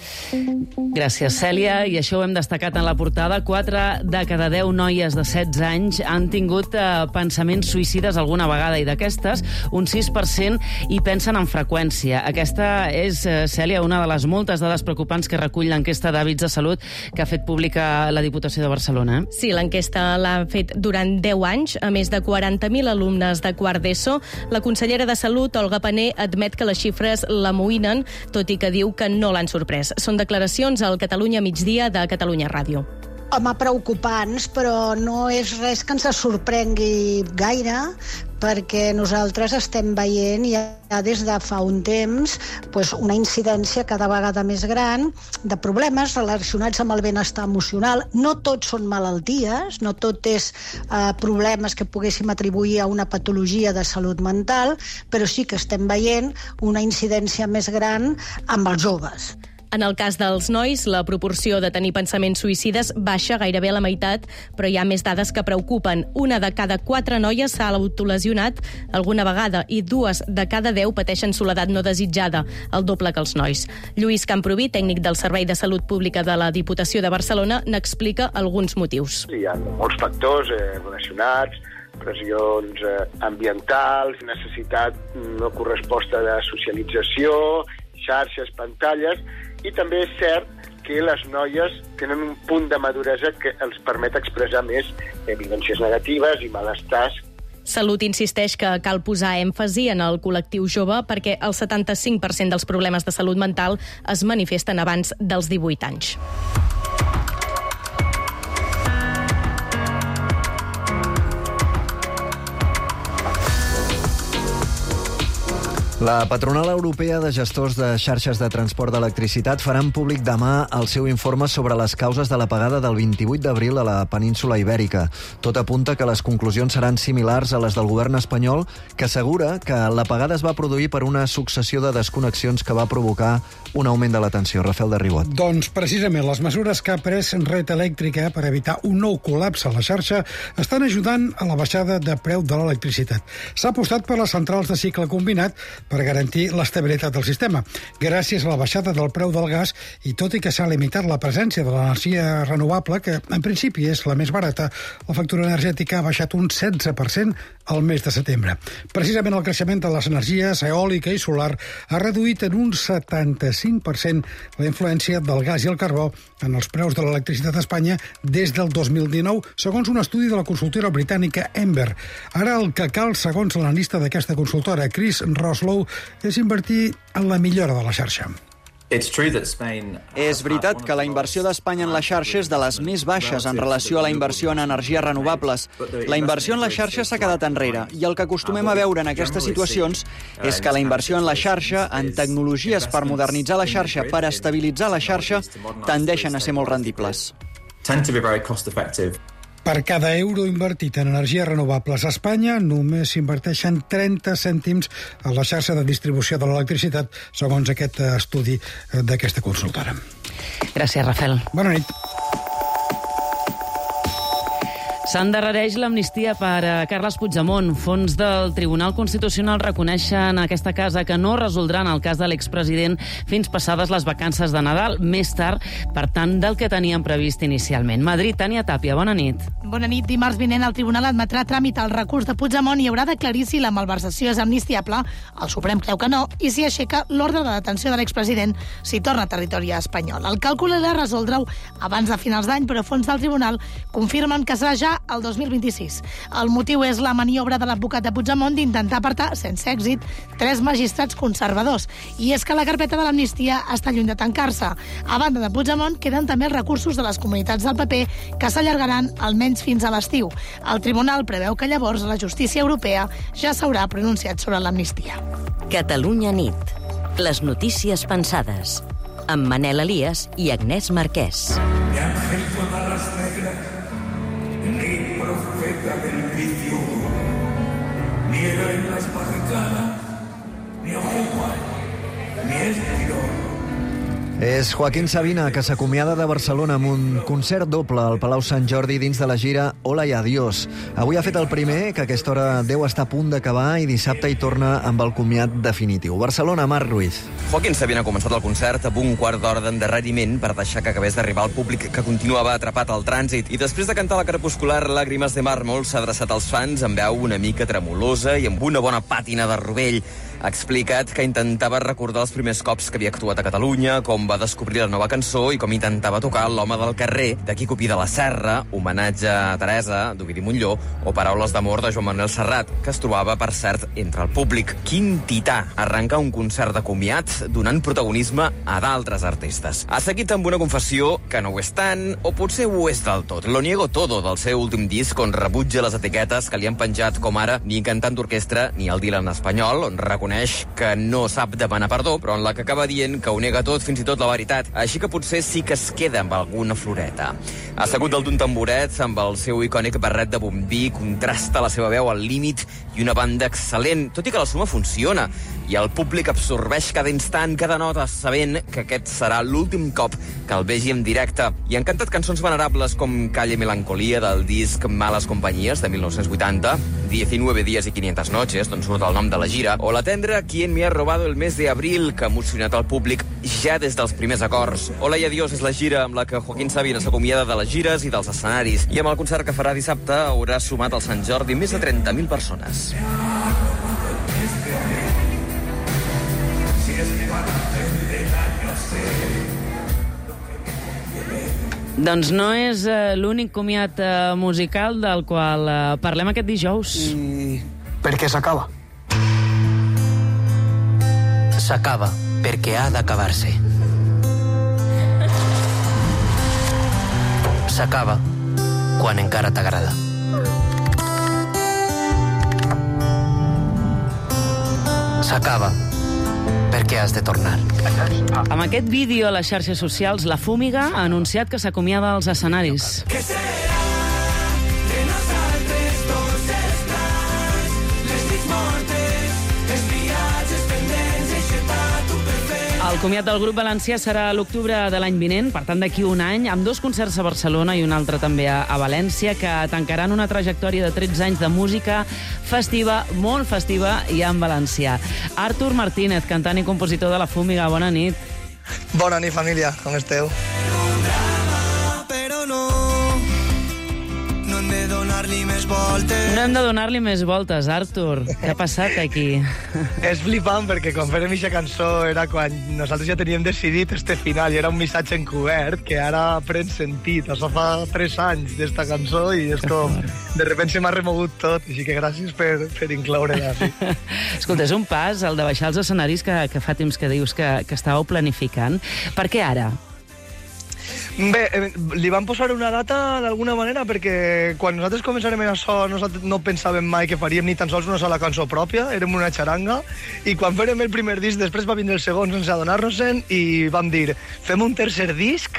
Gràcies, Cèlia. I això ho hem destacat en la portada. Quatre de cada deu noies de setze anys han tingut eh, pensaments suïcides alguna vegada, i d'aquestes, un sis per cent hi pensen amb freqüència. Aquesta és, eh, Cèlia, una de les moltes dades preocupants que recull l'enquesta d'hàbits de salut que ha fet pública la Diputació de Barcelona. Sí, l'enquesta l'ha fet durant deu anys, a més de quaranta mil alumnes de quart d'ESO. La consellera de Salut, Olga Pané, admet que les xifres l'amoïnen, tot i que diu que no l'han sorprès. Són declaracions al Catalunya Migdia de Catalunya Ràdio. Home, preocupants, però no és res que ens sorprengui gaire, perquè nosaltres estem veient ja des de fa un temps pues, una incidència cada vegada més gran de problemes relacionats amb el benestar emocional. No tots són malalties, no tot és eh, problemes que poguéssim atribuir a una patologia de salut mental, però sí que estem veient una incidència més gran amb els joves. En el cas dels nois, la proporció de tenir pensaments suïcides baixa gairebé a la meitat, però hi ha més dades que preocupen. Una de cada quatre noies s'ha autolesionat alguna vegada i dues de cada deu pateixen soledat no desitjada, el doble que els nois. Lluís Camproví, tècnic del Servei de Salut Pública de la Diputació de Barcelona, n'explica alguns motius. Hi ha molts factors eh, relacionats, pressions eh, ambientals, necessitat no corresposta de socialització, xarxes, pantalles, i també és cert que les noies tenen un punt de maduresa que els permet expressar més evidències negatives i malestars. Salut insisteix que cal posar èmfasi en el col·lectiu jove perquè el setanta-cinc per cent dels problemes de salut mental es manifesten abans dels divuit anys. La patronal europea de gestors de xarxes de transport d'electricitat faran públic demà el seu informe sobre les causes de l'apagada del vint-i-vuit d'abril a la península Ibèrica. Tot apunta que les conclusions seran similars a les del govern espanyol, que assegura que l'apagada es va produir per una successió de desconnexions que va provocar un augment de la tensió. Rafael de Ribot. Doncs precisament les mesures que ha pres Red Elèctrica per evitar un nou col·lapse a la xarxa estan ajudant a la baixada de preu de l'electricitat. S'ha apostat per les centrals de cicle combinat per garantir l'estabilitat del sistema. Gràcies a la baixada del preu del gas, i tot i que s'ha limitat la presència de l'energia renovable, que en principi és la més barata, la factura energètica ha baixat un setze per cent al mes de setembre. Precisament el creixement de les energies eòlica i solar ha reduït en un setanta-cinc per cent la influència del gas i el carbó en els preus de l'electricitat a Espanya des del dos mil dinou, segons un estudi de la consultora britànica Ember. Ara el que cal, segons l'analista d'aquesta consultora, Chris Roslow, és invertir en la millora de la xarxa. És veritat que la inversió d'Espanya en la xarxa és de les més baixes en relació a la inversió en energies renovables. La inversió en la xarxa s'ha quedat enrere, i el que acostumem a veure en aquestes situacions és que la inversió en la xarxa, en tecnologies per modernitzar la xarxa, per estabilitzar la xarxa, tendeixen a ser molt rendibles. Per cada euro invertit en energies renovables a Espanya, només s'inverteixen trenta cèntims a la xarxa de distribució de l'electricitat, segons aquest estudi d'aquesta consultora. Gràcies, Rafael. Bona nit. S'endarrereix l'amnistia per a Carles Puigdemont. Fons del Tribunal Constitucional reconeixen a aquesta casa que no resoldran el cas de l'expresident fins passades les vacances de Nadal, més tard, per tant, del que tenien previst inicialment. Madrid, Tània Tàpia, bona nit. Bona nit. Dimarts vinent el Tribunal admetrà tràmit el recurs de Puigdemont i haurà d'aclarir si la malversació és amnistiable, el Suprem creu que no, i si aixeca l'ordre de detenció de l'expresident si torna a territori espanyol. El càlcul era resoldre-ho abans de finals d'any, però fons del Tribunal confirmen que serà ja el dos mil vint-i-sis. El motiu és la maniobra de l'advocat de Puigdemont d'intentar apartar, sense èxit, tres magistrats conservadors. I és que la carpeta de l'amnistia està lluny de tancar-se. A banda de Puigdemont, queden també els recursos de les comunitats del P P que s'allargaran almenys fins a l'estiu. El tribunal preveu que llavors la justícia europea ja s'haurà pronunciat sobre l'amnistia. Catalunya nit. Les notícies pensades. Amb Manel Elias i Agnès Marquès. Mi ángel con alas negras, ni profeta del vicio, ni era en las barricadas, ni ojo guay, ni estirón. És Joaquín Sabina, que s'acomiada de Barcelona amb un concert doble al Palau Sant Jordi dins de la gira Hola y Adiós. Avui ha fet el primer, que a aquesta hora deu estar a punt d'acabar, i dissabte hi torna amb el comiat definitiu. Barcelona, Marc Ruiz. Joaquín Sabina ha començat el concert amb un quart d'hora d'endarreriment per deixar que acabés d'arribar el públic que continuava atrapat al trànsit. I després de cantar la crepuscular Làgrimes de Mármol, s'ha adreçat als fans amb veu una mica tremolosa i amb una bona pàtina de rovell. Ha explicat que intentava recordar els primers cops que havia actuat a Catalunya, com va descobrir la nova cançó i com intentava tocar L'home del carrer, de Quico Pi de la Serra, homenatge a Teresa, d'Ovidi Montllor, o Paraules d'amor de Joan Manuel Serrat, que es trobava, per cert, entre el públic. Quin tità arrencar un concert de comiat donant protagonisme a d'altres artistes. Ha seguit amb una confessió que no ho és tant, o potser ho és del tot. Lo niego todo, del seu últim disc, on rebutja les etiquetes que li han penjat com ara ni cantant d'orquestra ni el Dylan espanyol, on reconeix que no sap demanar perdó, però en la que acaba dient que ho nega tot, fins i tot la veritat. Així que potser sí que es queda amb alguna floreta. Ha assegut dalt d'un tamboret amb el seu icònic barret de bombí, contrasta la seva veu al límit i una banda excel·lent, tot i que la suma funciona. I el públic absorbeix cada instant, cada nota, sabent que aquest serà l'últim cop que el vegi en directe. I han cantat cançons venerables com Calle Melancolía del disc Malas Compañías de mil nou-cents vuitanta, diecinueve días y quinientas noches, d'on surt el nom de la gira, o la tendra Quien me ha robado el mes de abril, que ha emocionat el públic ja des dels primers acords. Hola y Adiós és la gira amb la que Joaquín Sabina s'acomiada de les gires i dels escenaris. I amb el concert que farà dissabte haurà sumat al Sant Jordi més de trenta mil persones. Doncs no és uh, l'únic comiat uh, musical del qual uh, parlem aquest dijous. I per què s'acaba? S'acaba perquè ha d'acabar-se. S'acaba quan encara t'agrada. S'acaba perquè has de tornar. Amb aquest vídeo a les xarxes socials, La Fúmiga ha anunciat que s'acomiada dels escenaris. Què serà de nosaltres tots els plans, les nits mortes, els viatges pendents, aixetar tu per fer. El comiat del grup valencià serà a l'octubre de l'any vinent, per tant d'aquí un any, amb dos concerts a Barcelona i un altre també a, a València, que tancaran una trajectòria de tretze anys de música festiva, molt festiva i en valencià. Artur Martínez, cantant i compositor de La Fúmiga, bona nit. Bona nit, família, com esteu? Un drama, però no, no hem de donar-li més voltes. No hem de donar-li més voltes, Artur. Què ha passat aquí? És flipant, perquè quan fèrem aquesta cançó era quan nosaltres ja teníem decidit este final i era un missatge encobert que ara pren sentit. Això fa tres anys d'esta cançó i és com... De repente se m'ha remogut tot, així que gràcies per, per incloure-la. Sí. Escolta, és un pas, el de baixar els escenaris que, que fa temps que dius que, que estàveu planificant. Per què ara? Bé, li vam posar una data d'alguna manera perquè quan nosaltres començarem en això nosaltres no pensàvem mai que faríem ni tan sols una sola cançó pròpia, érem una xaranga, i quan fèrem el primer disc després va vindre el segon sense adonar-nos-en i vam dir, fem un tercer disc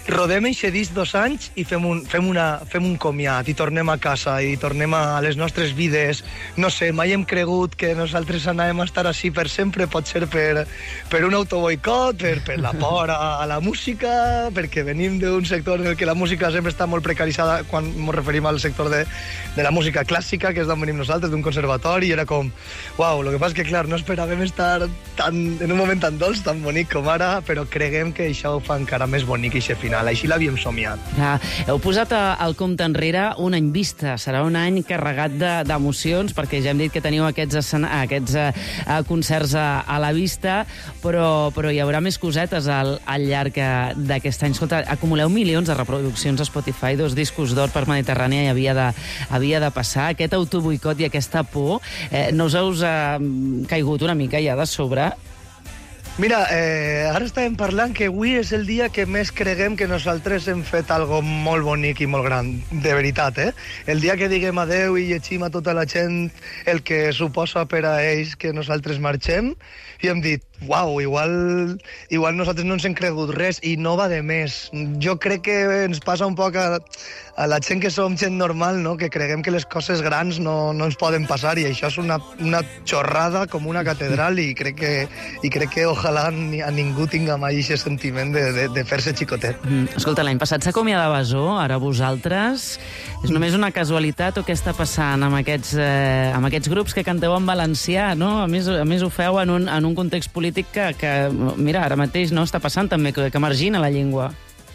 rodem eixe disc dos anys i fem un, fem, una, fem un comiat i tornem a casa i tornem a les nostres vides. No sé, mai hem cregut que nosaltres anàvem a estar així per sempre, pot ser per, per un autoboicot, per, per la por a, a la música, perquè venim d'un sector en el que la música sempre està molt precaritzada quan ens referim al sector de, de la música clàssica, que és d'on venim nosaltres, d'un conservatori, i era com, uau, el que passa és que, clar, no esperàvem estar tan, en un moment tan dolç, tan bonic com ara, però creguem que això ho fa encara més bonic, eixe final. Així l'havíem somiat. Ja, heu posat al compte enrere un any vista. Serà un any carregat d'emocions, de, perquè ja hem dit que teniu aquests, escena, aquests uh, concerts a, a la vista, però, però hi haurà més cosetes al, al llarg d'aquest any. Escolta, acumuleu milions de reproduccions a Spotify, dos discos d'or per Mediterrània i havia de, havia de passar. Aquest autoboicot i aquesta por, eh, no us heu uh, caigut una mica ja de sobre? Mira, eh, ara estàvem parlant que avui és el dia que més creguem que nosaltres hem fet algo molt bonic i molt gran, de veritat, eh? El dia que diguem adeu i llegim a tota la gent el que suposa per a ells que nosaltres marxem, i hem dit, uau, igual, igual nosaltres no ens hem cregut res, i no va de més. Jo crec que ens passa un poc a, a la gent que som gent normal, no? Que creguem que les coses grans no, no ens poden passar, i això és una, una xorrada com una catedral, i crec que, i crec que ojalà ni, a ningú tinga mai aquest sentiment de, de, de fer-se xicotet. Mm, escolta, l'any passat s'acomiadava Basó, ara vosaltres. És només una casualitat o què està passant amb aquests, eh, amb aquests grups que canteu en valencià, no? A més, a més ho feu en un, en un context polític que, que, mira, ara mateix no està passant també, que, que margina la llengua.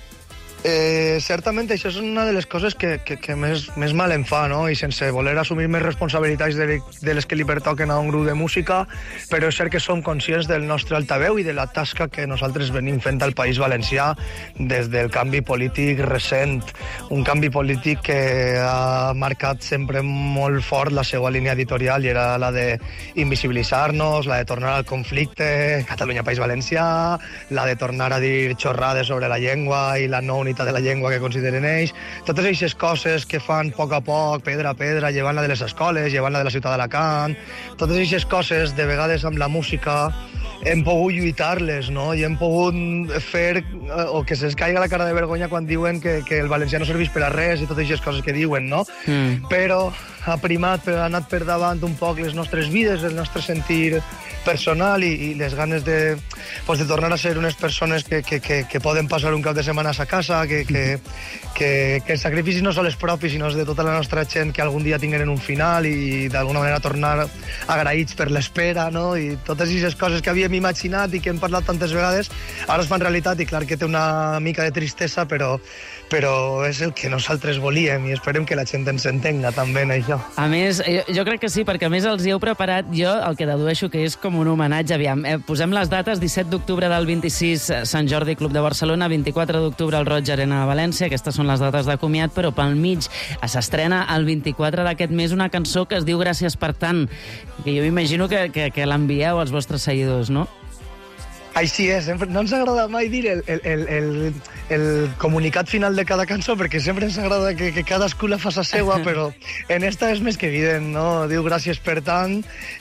Eh, certament això és una de les coses que, que, que més, més mal em fa, no? I sense voler assumir més responsabilitats de, de les que li pertoquen a un grup de música, però és cert que som conscients del nostre altaveu i de la tasca que nosaltres venim fent al País Valencià des del canvi polític recent, un canvi polític que ha marcat sempre molt fort la seva línia editorial, i era la de invisibilitzar-nos, la de tornar al conflicte Catalunya-País Valencià, la de tornar a dir xorrades sobre la llengua i la no unitat de la llengua que consideren ells, totes aquestes coses que fan a poc a poc, pedra a pedra, llevant-la de les escoles, llevant-la de la ciutat d'Alacant, totes aquestes coses, de vegades amb la música, hem pogut lluitar-les, no? I hem pogut fer, o que se'ls caiga la cara de vergonya quan diuen que, que el valencià no serveix per a res i totes aquestes coses que diuen, no? Mm. Però ha primat, ha anat per davant un poc les nostres vides, el nostre sentir personal i, i les ganes de, pues, de tornar a ser unes persones que, que, que, que poden passar un cap de setmana a casa, que, que, que, que els sacrificis no són els propis, sinó de tota la nostra gent que algun dia tingueren un final i d'alguna manera tornar agraïts per l'espera, no? I totes aquestes coses que havíem imaginat i que hem parlat tantes vegades, ara es fan realitat i clar que té una mica de tristesa, però, però és el que nosaltres volíem i esperem que la gent ens entenga també en això. A més, jo, jo crec que sí, perquè a més els hi heu preparat, jo el que dedueixo que és com un homenatge, aviam, eh, posem les dates, disset d'octubre del vint-i-sis, Sant Jordi Club de Barcelona, vint-i-quatre d'octubre el Roig Arena de València, aquestes són les dates de comiat, però pel mig s'estrena el vint-i-quatre d'aquest mes una cançó que es diu Gràcies per tant, que jo m'imagino que, que, que l'envieu als vostres seguidors, no? Així és, sempre, no ens agrada mai dir el, el, el, el, el comunicat final de cada cançó, perquè sempre ens agrada que, que cadascú la faça seua, però en esta és més que evident, no? Diu gràcies per tant,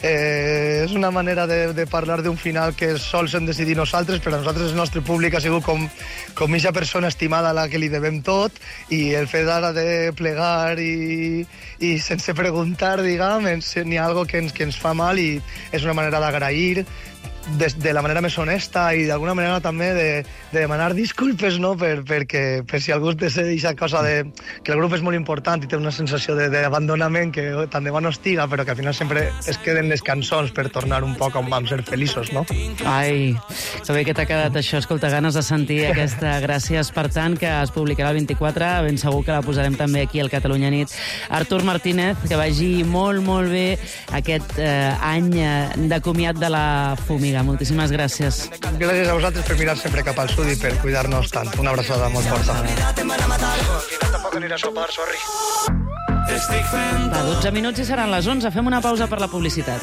eh, és una manera de, de parlar d'un final que sols hem decidit nosaltres, però a nosaltres el nostre públic ha sigut com, com eixa persona estimada a la que li devem tot, i el fet ara de plegar i, i sense preguntar, diguem, n'hi ha algo que ens, que ens fa mal i és una manera d'agrair de, de la manera més honesta i d'alguna manera també de, de demanar disculpes, no? Per, perquè, per si algú té aquesta cosa de que el grup és molt important i té una sensació d'abandonament que tant de bo no estiga, però que al final sempre es queden les cançons per tornar un poc on vam ser feliços, no? Ai, que bé que t'ha quedat això. Escolta, ganes de sentir aquesta Gràcies per tant, que es publicarà el vint-i-quatre, ben segur que la posarem també aquí al Catalunya Nit. Artur Martínez, que vagi molt, molt bé aquest eh, any de comiat de la Fumiga. Moltíssimes gràcies. Gràcies a vosaltres per mirar sempre cap al sud i per cuidar-nos tant. Una abraçada molt forta. Tampoc anirà a sopar, sorry. Va, dotze minuts i seran les onze. Fem una pausa per la publicitat.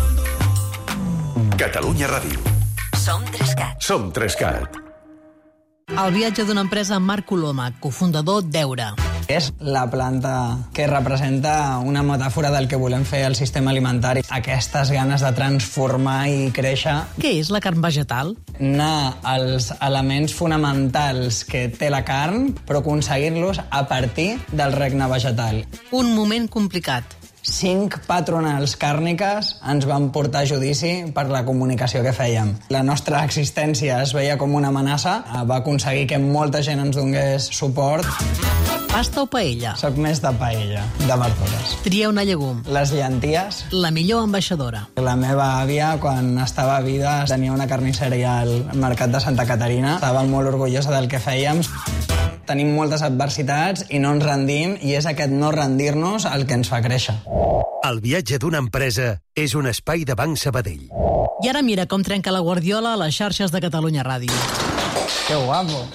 Catalunya Ràdio. Som Trescat. Som Trescat. El viatge d'una empresa amb Marc Coloma, cofundador d'Eura. És la planta que representa una metàfora del que volem fer al sistema alimentari. Aquestes ganes de transformar i créixer. Què és la carn vegetal? Anar als elements fonamentals que té la carn, però aconseguir-los a partir del regne vegetal. Un moment complicat. Cinc patronals càrniques ens van portar a judici per la comunicació que fèiem. La nostra existència es veia com una amenaça, va aconseguir que molta gent ens donés suport. Pasta o paella? Soc més de paella, de verdures. Tria una llegum. Les llenties. La millor ambaixadora. La meva àvia, quan estava vida, tenia una carnisseria al mercat de Santa Caterina. Estava molt orgullosa del que fèiem. Tenim moltes adversitats i no ens rendim, i és aquest no rendir-nos el que ens fa créixer. El viatge d'una empresa és un espai de Banc Sabadell. I ara mira com trenca la Guardiola a les xarxes de Catalunya Ràdio. Que guapo!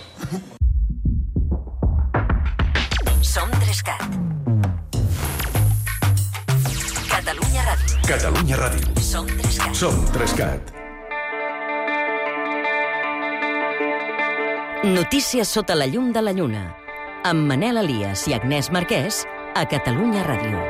Som Trescat. Catalunya Ràdio. Catalunya Ràdio. Som Trescat. Som Trescat. Notícies sota la llum de la lluna. Amb Manel Elias i Agnès Marquès a Catalunya Ràdio.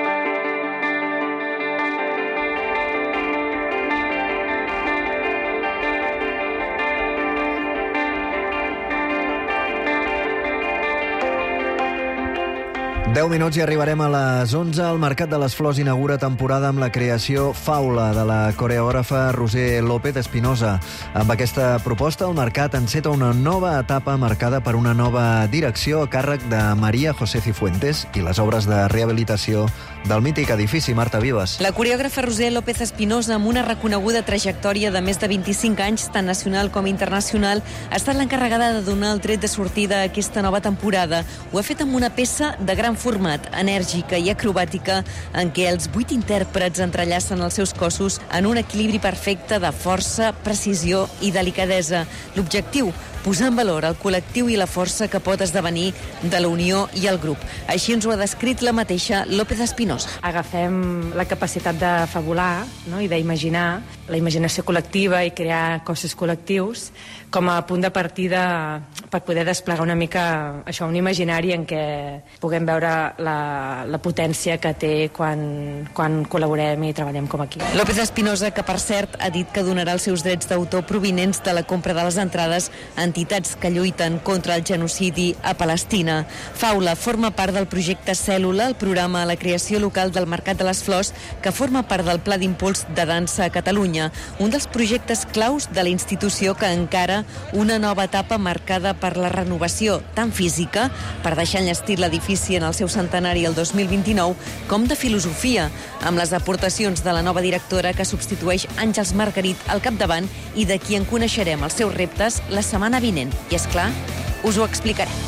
deu minuts i arribarem a les onze. El Mercat de les Flors inaugura temporada amb la creació Faula de la coreògrafa Roser López Espinosa. Amb aquesta proposta, el Mercat enceta una nova etapa marcada per una nova direcció a càrrec de Maria José Cifuentes i les obres de rehabilitació del mític edifici Marta Vives. La coreògrafa Roser López Espinosa, amb una reconeguda trajectòria de més de vint-i-cinc anys, tant nacional com internacional, ha estat l'encarregada de donar el tret de sortida a aquesta nova temporada. Ho ha fet amb una peça de gran format, enèrgica i acrobàtica, en què els vuit intèrprets entrellacen els seus cossos en un equilibri perfecte de força, precisió i delicadesa. L'objectiu, posar en valor el col·lectiu i la força que pot esdevenir de la unió i el grup. Així ens ho ha descrit la mateixa López Espinosa. Agafem la capacitat de fabular, no? I d'imaginar, la imaginació col·lectiva i crear cossos col·lectius com a punt de partida per poder desplegar una mica això, un imaginari en què puguem veure la, la potència que té quan, quan col·laborem i treballem com aquí. López Espinosa, que per cert ha dit que donarà els seus drets d'autor provinents de la compra de les entrades a entitats que lluiten contra el genocidi a Palestina. Faula forma part del projecte Cèl·lula, el programa a la creació local del Mercat de les Flors, que forma part del Pla d'Impuls de Dansa a Catalunya, un dels projectes claus de la institució que encara una nova etapa marcada per la renovació tant física, per deixar enllestit l'edifici en el seu centenari el dos mil vint-i-nou, com de filosofia, amb les aportacions de la nova directora que substitueix Àngels Margarit al capdavant i de qui en coneixerem els seus reptes la setmana vinent. I, és clar, us ho explicarem.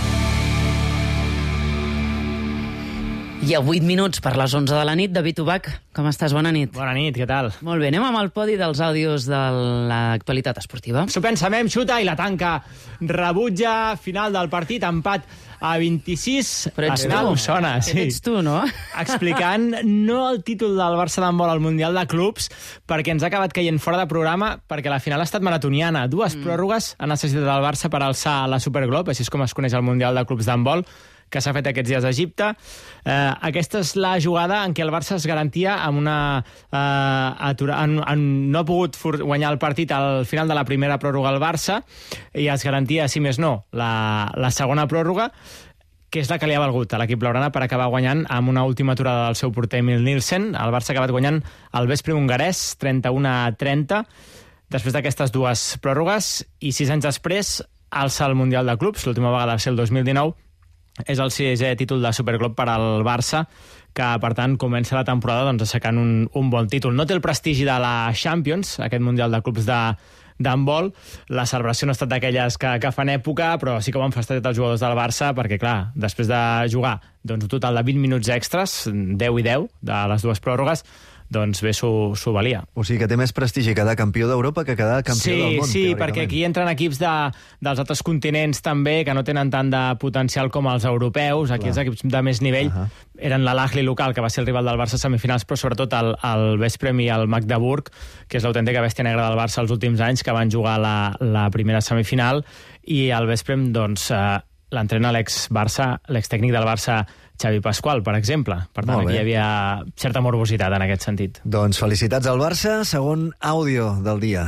I a vuit minuts per les onze de la nit, David Ubach, com estàs? Bona nit. Bona nit, què tal? Molt bé, anem amb el podi dels àudios de l'actualitat esportiva. S'ho pensa, Mem, xuta i la tanca. Rebutja, final del partit, empat a vint-i-sis. Però ets Arnal, tu. ho sona, sí. Ets tu, no? Explicant no el títol del Barça d'handbol al Mundial de Clubs, perquè ens ha acabat caient fora de programa, perquè la final ha estat maratoniana. Dues mm. pròrrogues ha necessitat el Barça per alçar la Superglobe, així és com es coneix el Mundial de Clubs d'handbol, que s'ha fet aquests dies a Egipte. Eh, aquesta és la jugada en què el Barça es garantia amb una... Eh, atura, en, en, no ha pogut guanyar el partit al final de la primera pròrroga al Barça i es garantia, si més no, la, la segona pròrroga, que és la que li ha valgut a l'equip blaugrana per acabar guanyant amb una última aturada del seu porter Emil Nielsen. El Barça ha acabat guanyant el vespre hongarès, trenta-u a trenta, després d'aquestes dues pròrrogues, i sis anys després alça el Mundial de Clubs, l'última vegada va ser el dos mil dinou, és el sisè títol de Superglobe per al Barça, que, per tant, comença la temporada doncs, aixecant un, un bon títol. No té el prestigi de la Champions, aquest Mundial de Clubs de d'handbol. La celebració no ha estat d'aquelles que, que fan època, però sí que ho han festat els jugadors del Barça, perquè, clar, després de jugar doncs, un total de vint minuts extras, deu i deu, de les dues pròrrogues, doncs bé, s'ho valia. O sigui que té més prestigi quedar campió d'Europa que quedar campió sí, del món. Sí, sí, perquè aquí entren equips de, dels altres continents també, que no tenen tant de potencial com els europeus. Aquí Clar. Els equips de més nivell uh -huh. eren l'Al-Ahly local, que va ser el rival del Barça a semifinals, però sobretot el, el Veszprém i el Magdeburg, que és l'autèntica bèstia negra del Barça els últims anys, que van jugar la, la primera semifinal, i el Veszprém, doncs... Eh, l'entrena l'ex-Barça, l'ex-tècnic del Barça, Xavi Pasqual, per exemple. Per tant, aquí hi havia certa morbositat en aquest sentit. Doncs felicitats al Barça. Segon àudio del dia.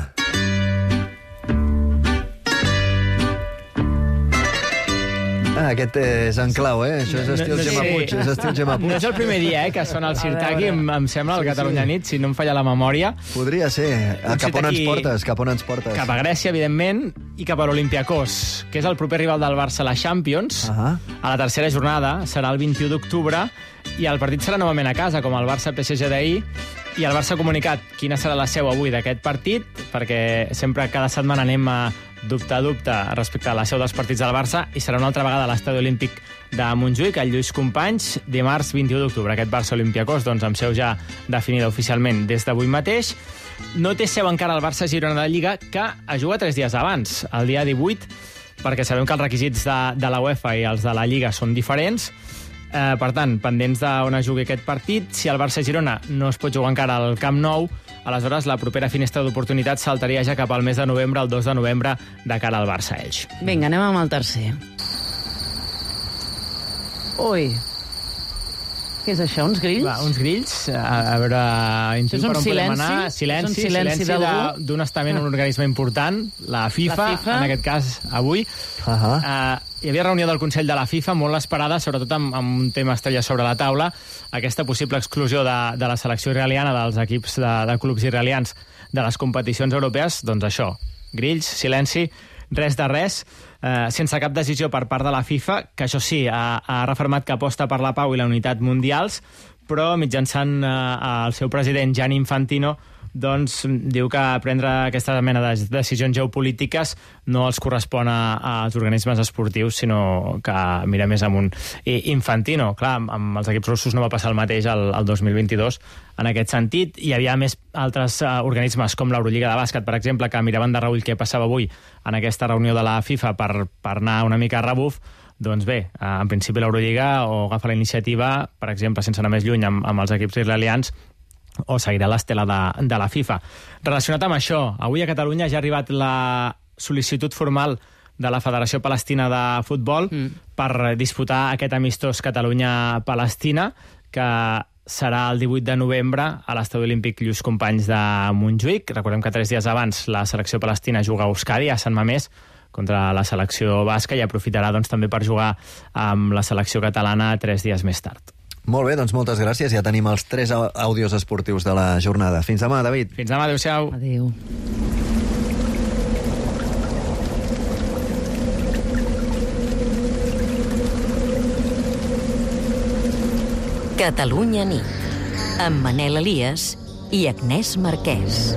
Ah, aquest és en clau, eh? Això és estil no, no, Gemma sí. Puig, és estil Gemma Puig. No és el primer dia, eh, que sona el Sirtaki, em, em sembla, al Catalunya sí, sí. Nit, si no em falla la memòria. Podria ser. Un cap on ens portes, cap on ens portes. Cap a Grècia, evidentment, i cap a l'Olympiakos, que és el proper rival del Barça a la Champions. Uh -huh. A la tercera jornada serà el vint-i-u d'octubre, i el partit serà novament a casa, com el Barça-P S G d'ahir, i el Barça ha comunicat quina serà la seu avui d'aquest partit, perquè sempre cada setmana anem a dubte a dubte respecte a la seu dels partits del Barça, i serà una altra vegada a l'Estadi Olímpic de Montjuïc, al Lluís Companys, dimarts vint-i-u d'octubre. Aquest Barça-Olympiakos, doncs, amb seu ja definida oficialment des d'avui mateix. No té seu encara el Barça-Girona de Lliga, que ha jugat tres dies abans, el dia divuit, perquè sabem que els requisits de, de la UEFA i els de la Lliga són diferents. Eh, per tant, pendents d'on es jugui aquest partit. Si el Barça-Girona no es pot jugar encara al Camp Nou, aleshores la propera finestra d'oportunitat saltaria ja cap al mes de novembre, el dos de novembre, de cara al Barça-Elx. Vinga, anem amb el tercer. Ui. Què és això, uns grills? Va, uns grills, a, a veure... Això és un silenci? Anar. Silenci, és un silenci, silenci d'un estament, un organisme important, la FIFA, la FIFA, en aquest cas, avui. Uh -huh. uh, hi havia reunió del Consell de la FIFA, molt esperada, sobretot amb, amb un tema estrella sobre la taula, aquesta possible exclusió de, de la selecció israeliana, dels equips de, de clubs israelians de les competicions europees. Doncs això, grills, silenci, res de res, eh, sense cap decisió per part de la FIFA, que això sí, ha, ha refermat que aposta per la pau i la unitat mundials, però mitjançant eh, el seu president, Gianni Infantino, doncs diu que prendre aquesta mena de decisions geopolítiques no els correspon a, als organismes esportius, sinó que mira més amunt. I Infantino, clar, amb els equips russos no va passar el mateix el, el dos mil vint-i-dos en aquest sentit. Hi havia més altres uh, organismes, com l'Eurolliga de bàsquet, per exemple, que miraven de reull què passava avui en aquesta reunió de la FIFA per, per anar una mica a rebuf. Doncs bé, en principi l'Eurolliga o agafa la iniciativa, per exemple, sense anar més lluny, amb, amb els equips israelians, o seguirà l'estela de, de la FIFA. Relacionat amb això, avui a Catalunya ja ha arribat la sol·licitud formal de la Federació Palestina de Futbol mm. per disputar aquest amistós Catalunya-Palestina, que serà el divuit de novembre a l'Estadi Olímpic Lluís Companys de Montjuïc. Recordem que tres dies abans la selecció palestina juga a Euskadi, a Sant Mamés, contra la selecció basca, i aprofitarà doncs, també per jugar amb la selecció catalana tres dies més tard. Molt bé, doncs moltes gràcies. Ja tenim els tres àudios esportius de la jornada. Fins demà, David. Fins demà, adéu-siau. Adéu. Catalunya nit, amb Manel Elias i Agnès Marquès.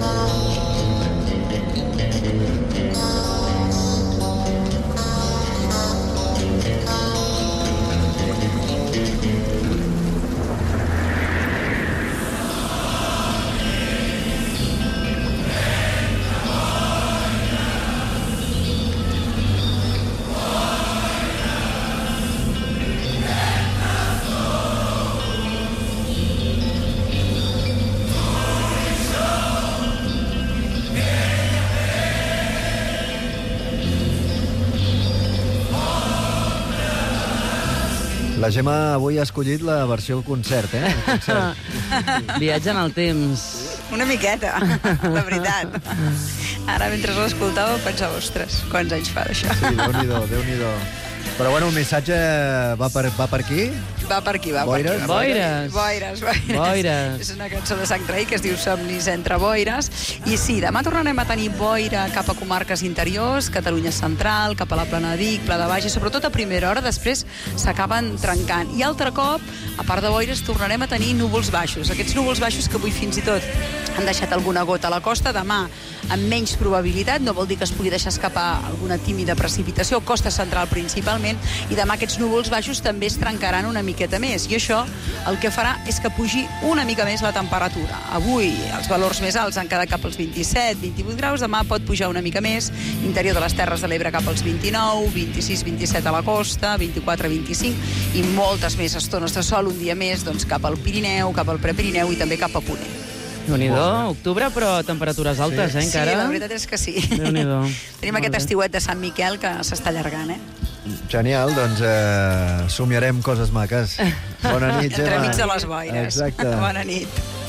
La Gemma avui ha escollit la versió concert, eh? Concert. Viatge en el temps. Una miqueta, la veritat. Ara, mentre l'escoltava, pensava, ostres, quants anys fa d'això? Sí, Déu-n'hi-do, Déu-n'hi-do. Però bueno, el missatge va per, va per aquí? Va per aquí, va boires? per aquí. Boires. Boires, boires. Boires. És una cançó de Sant Rei que es diu Somnis entre boires. I sí, demà tornarem a tenir boira cap a comarques interiors, Catalunya central, cap a la Plana de Vic, Pla de Baix, i sobretot a primera hora, després s'acaben trencant. I altre cop, a part de boires, tornarem a tenir núvols baixos. Aquests núvols baixos que avui fins i tot han deixat alguna gota a la costa, demà amb menys probabilitat, no vol dir que es pugui deixar escapar alguna tímida precipitació, costa central principalment, i demà aquests núvols baixos també es trencaran una miqueta més, i això el que farà és que pugi una mica més la temperatura. Avui els valors més alts han quedat cap als vint-i-set vint-i-vuit graus, demà pot pujar una mica més, interior de les Terres de l'Ebre cap als vint-i-nou, vint-i-sis vint-i-set a la costa, vint-i-quatre vint-i-cinc, i moltes més estones de sol un dia més doncs, cap al Pirineu, cap al Prepirineu i també cap a Ponent. Déu-n'hi-do, octubre, però temperatures altes, eh, encara? Sí, la veritat és que sí. Déu-n'hi-do. Tenim aquest estiuet de Sant Miquel que s'està allargant, eh? Genial, doncs eh, somiarem coses maques. Bona nit, Gemma. Entremig de les boires. Exacte. Bona nit.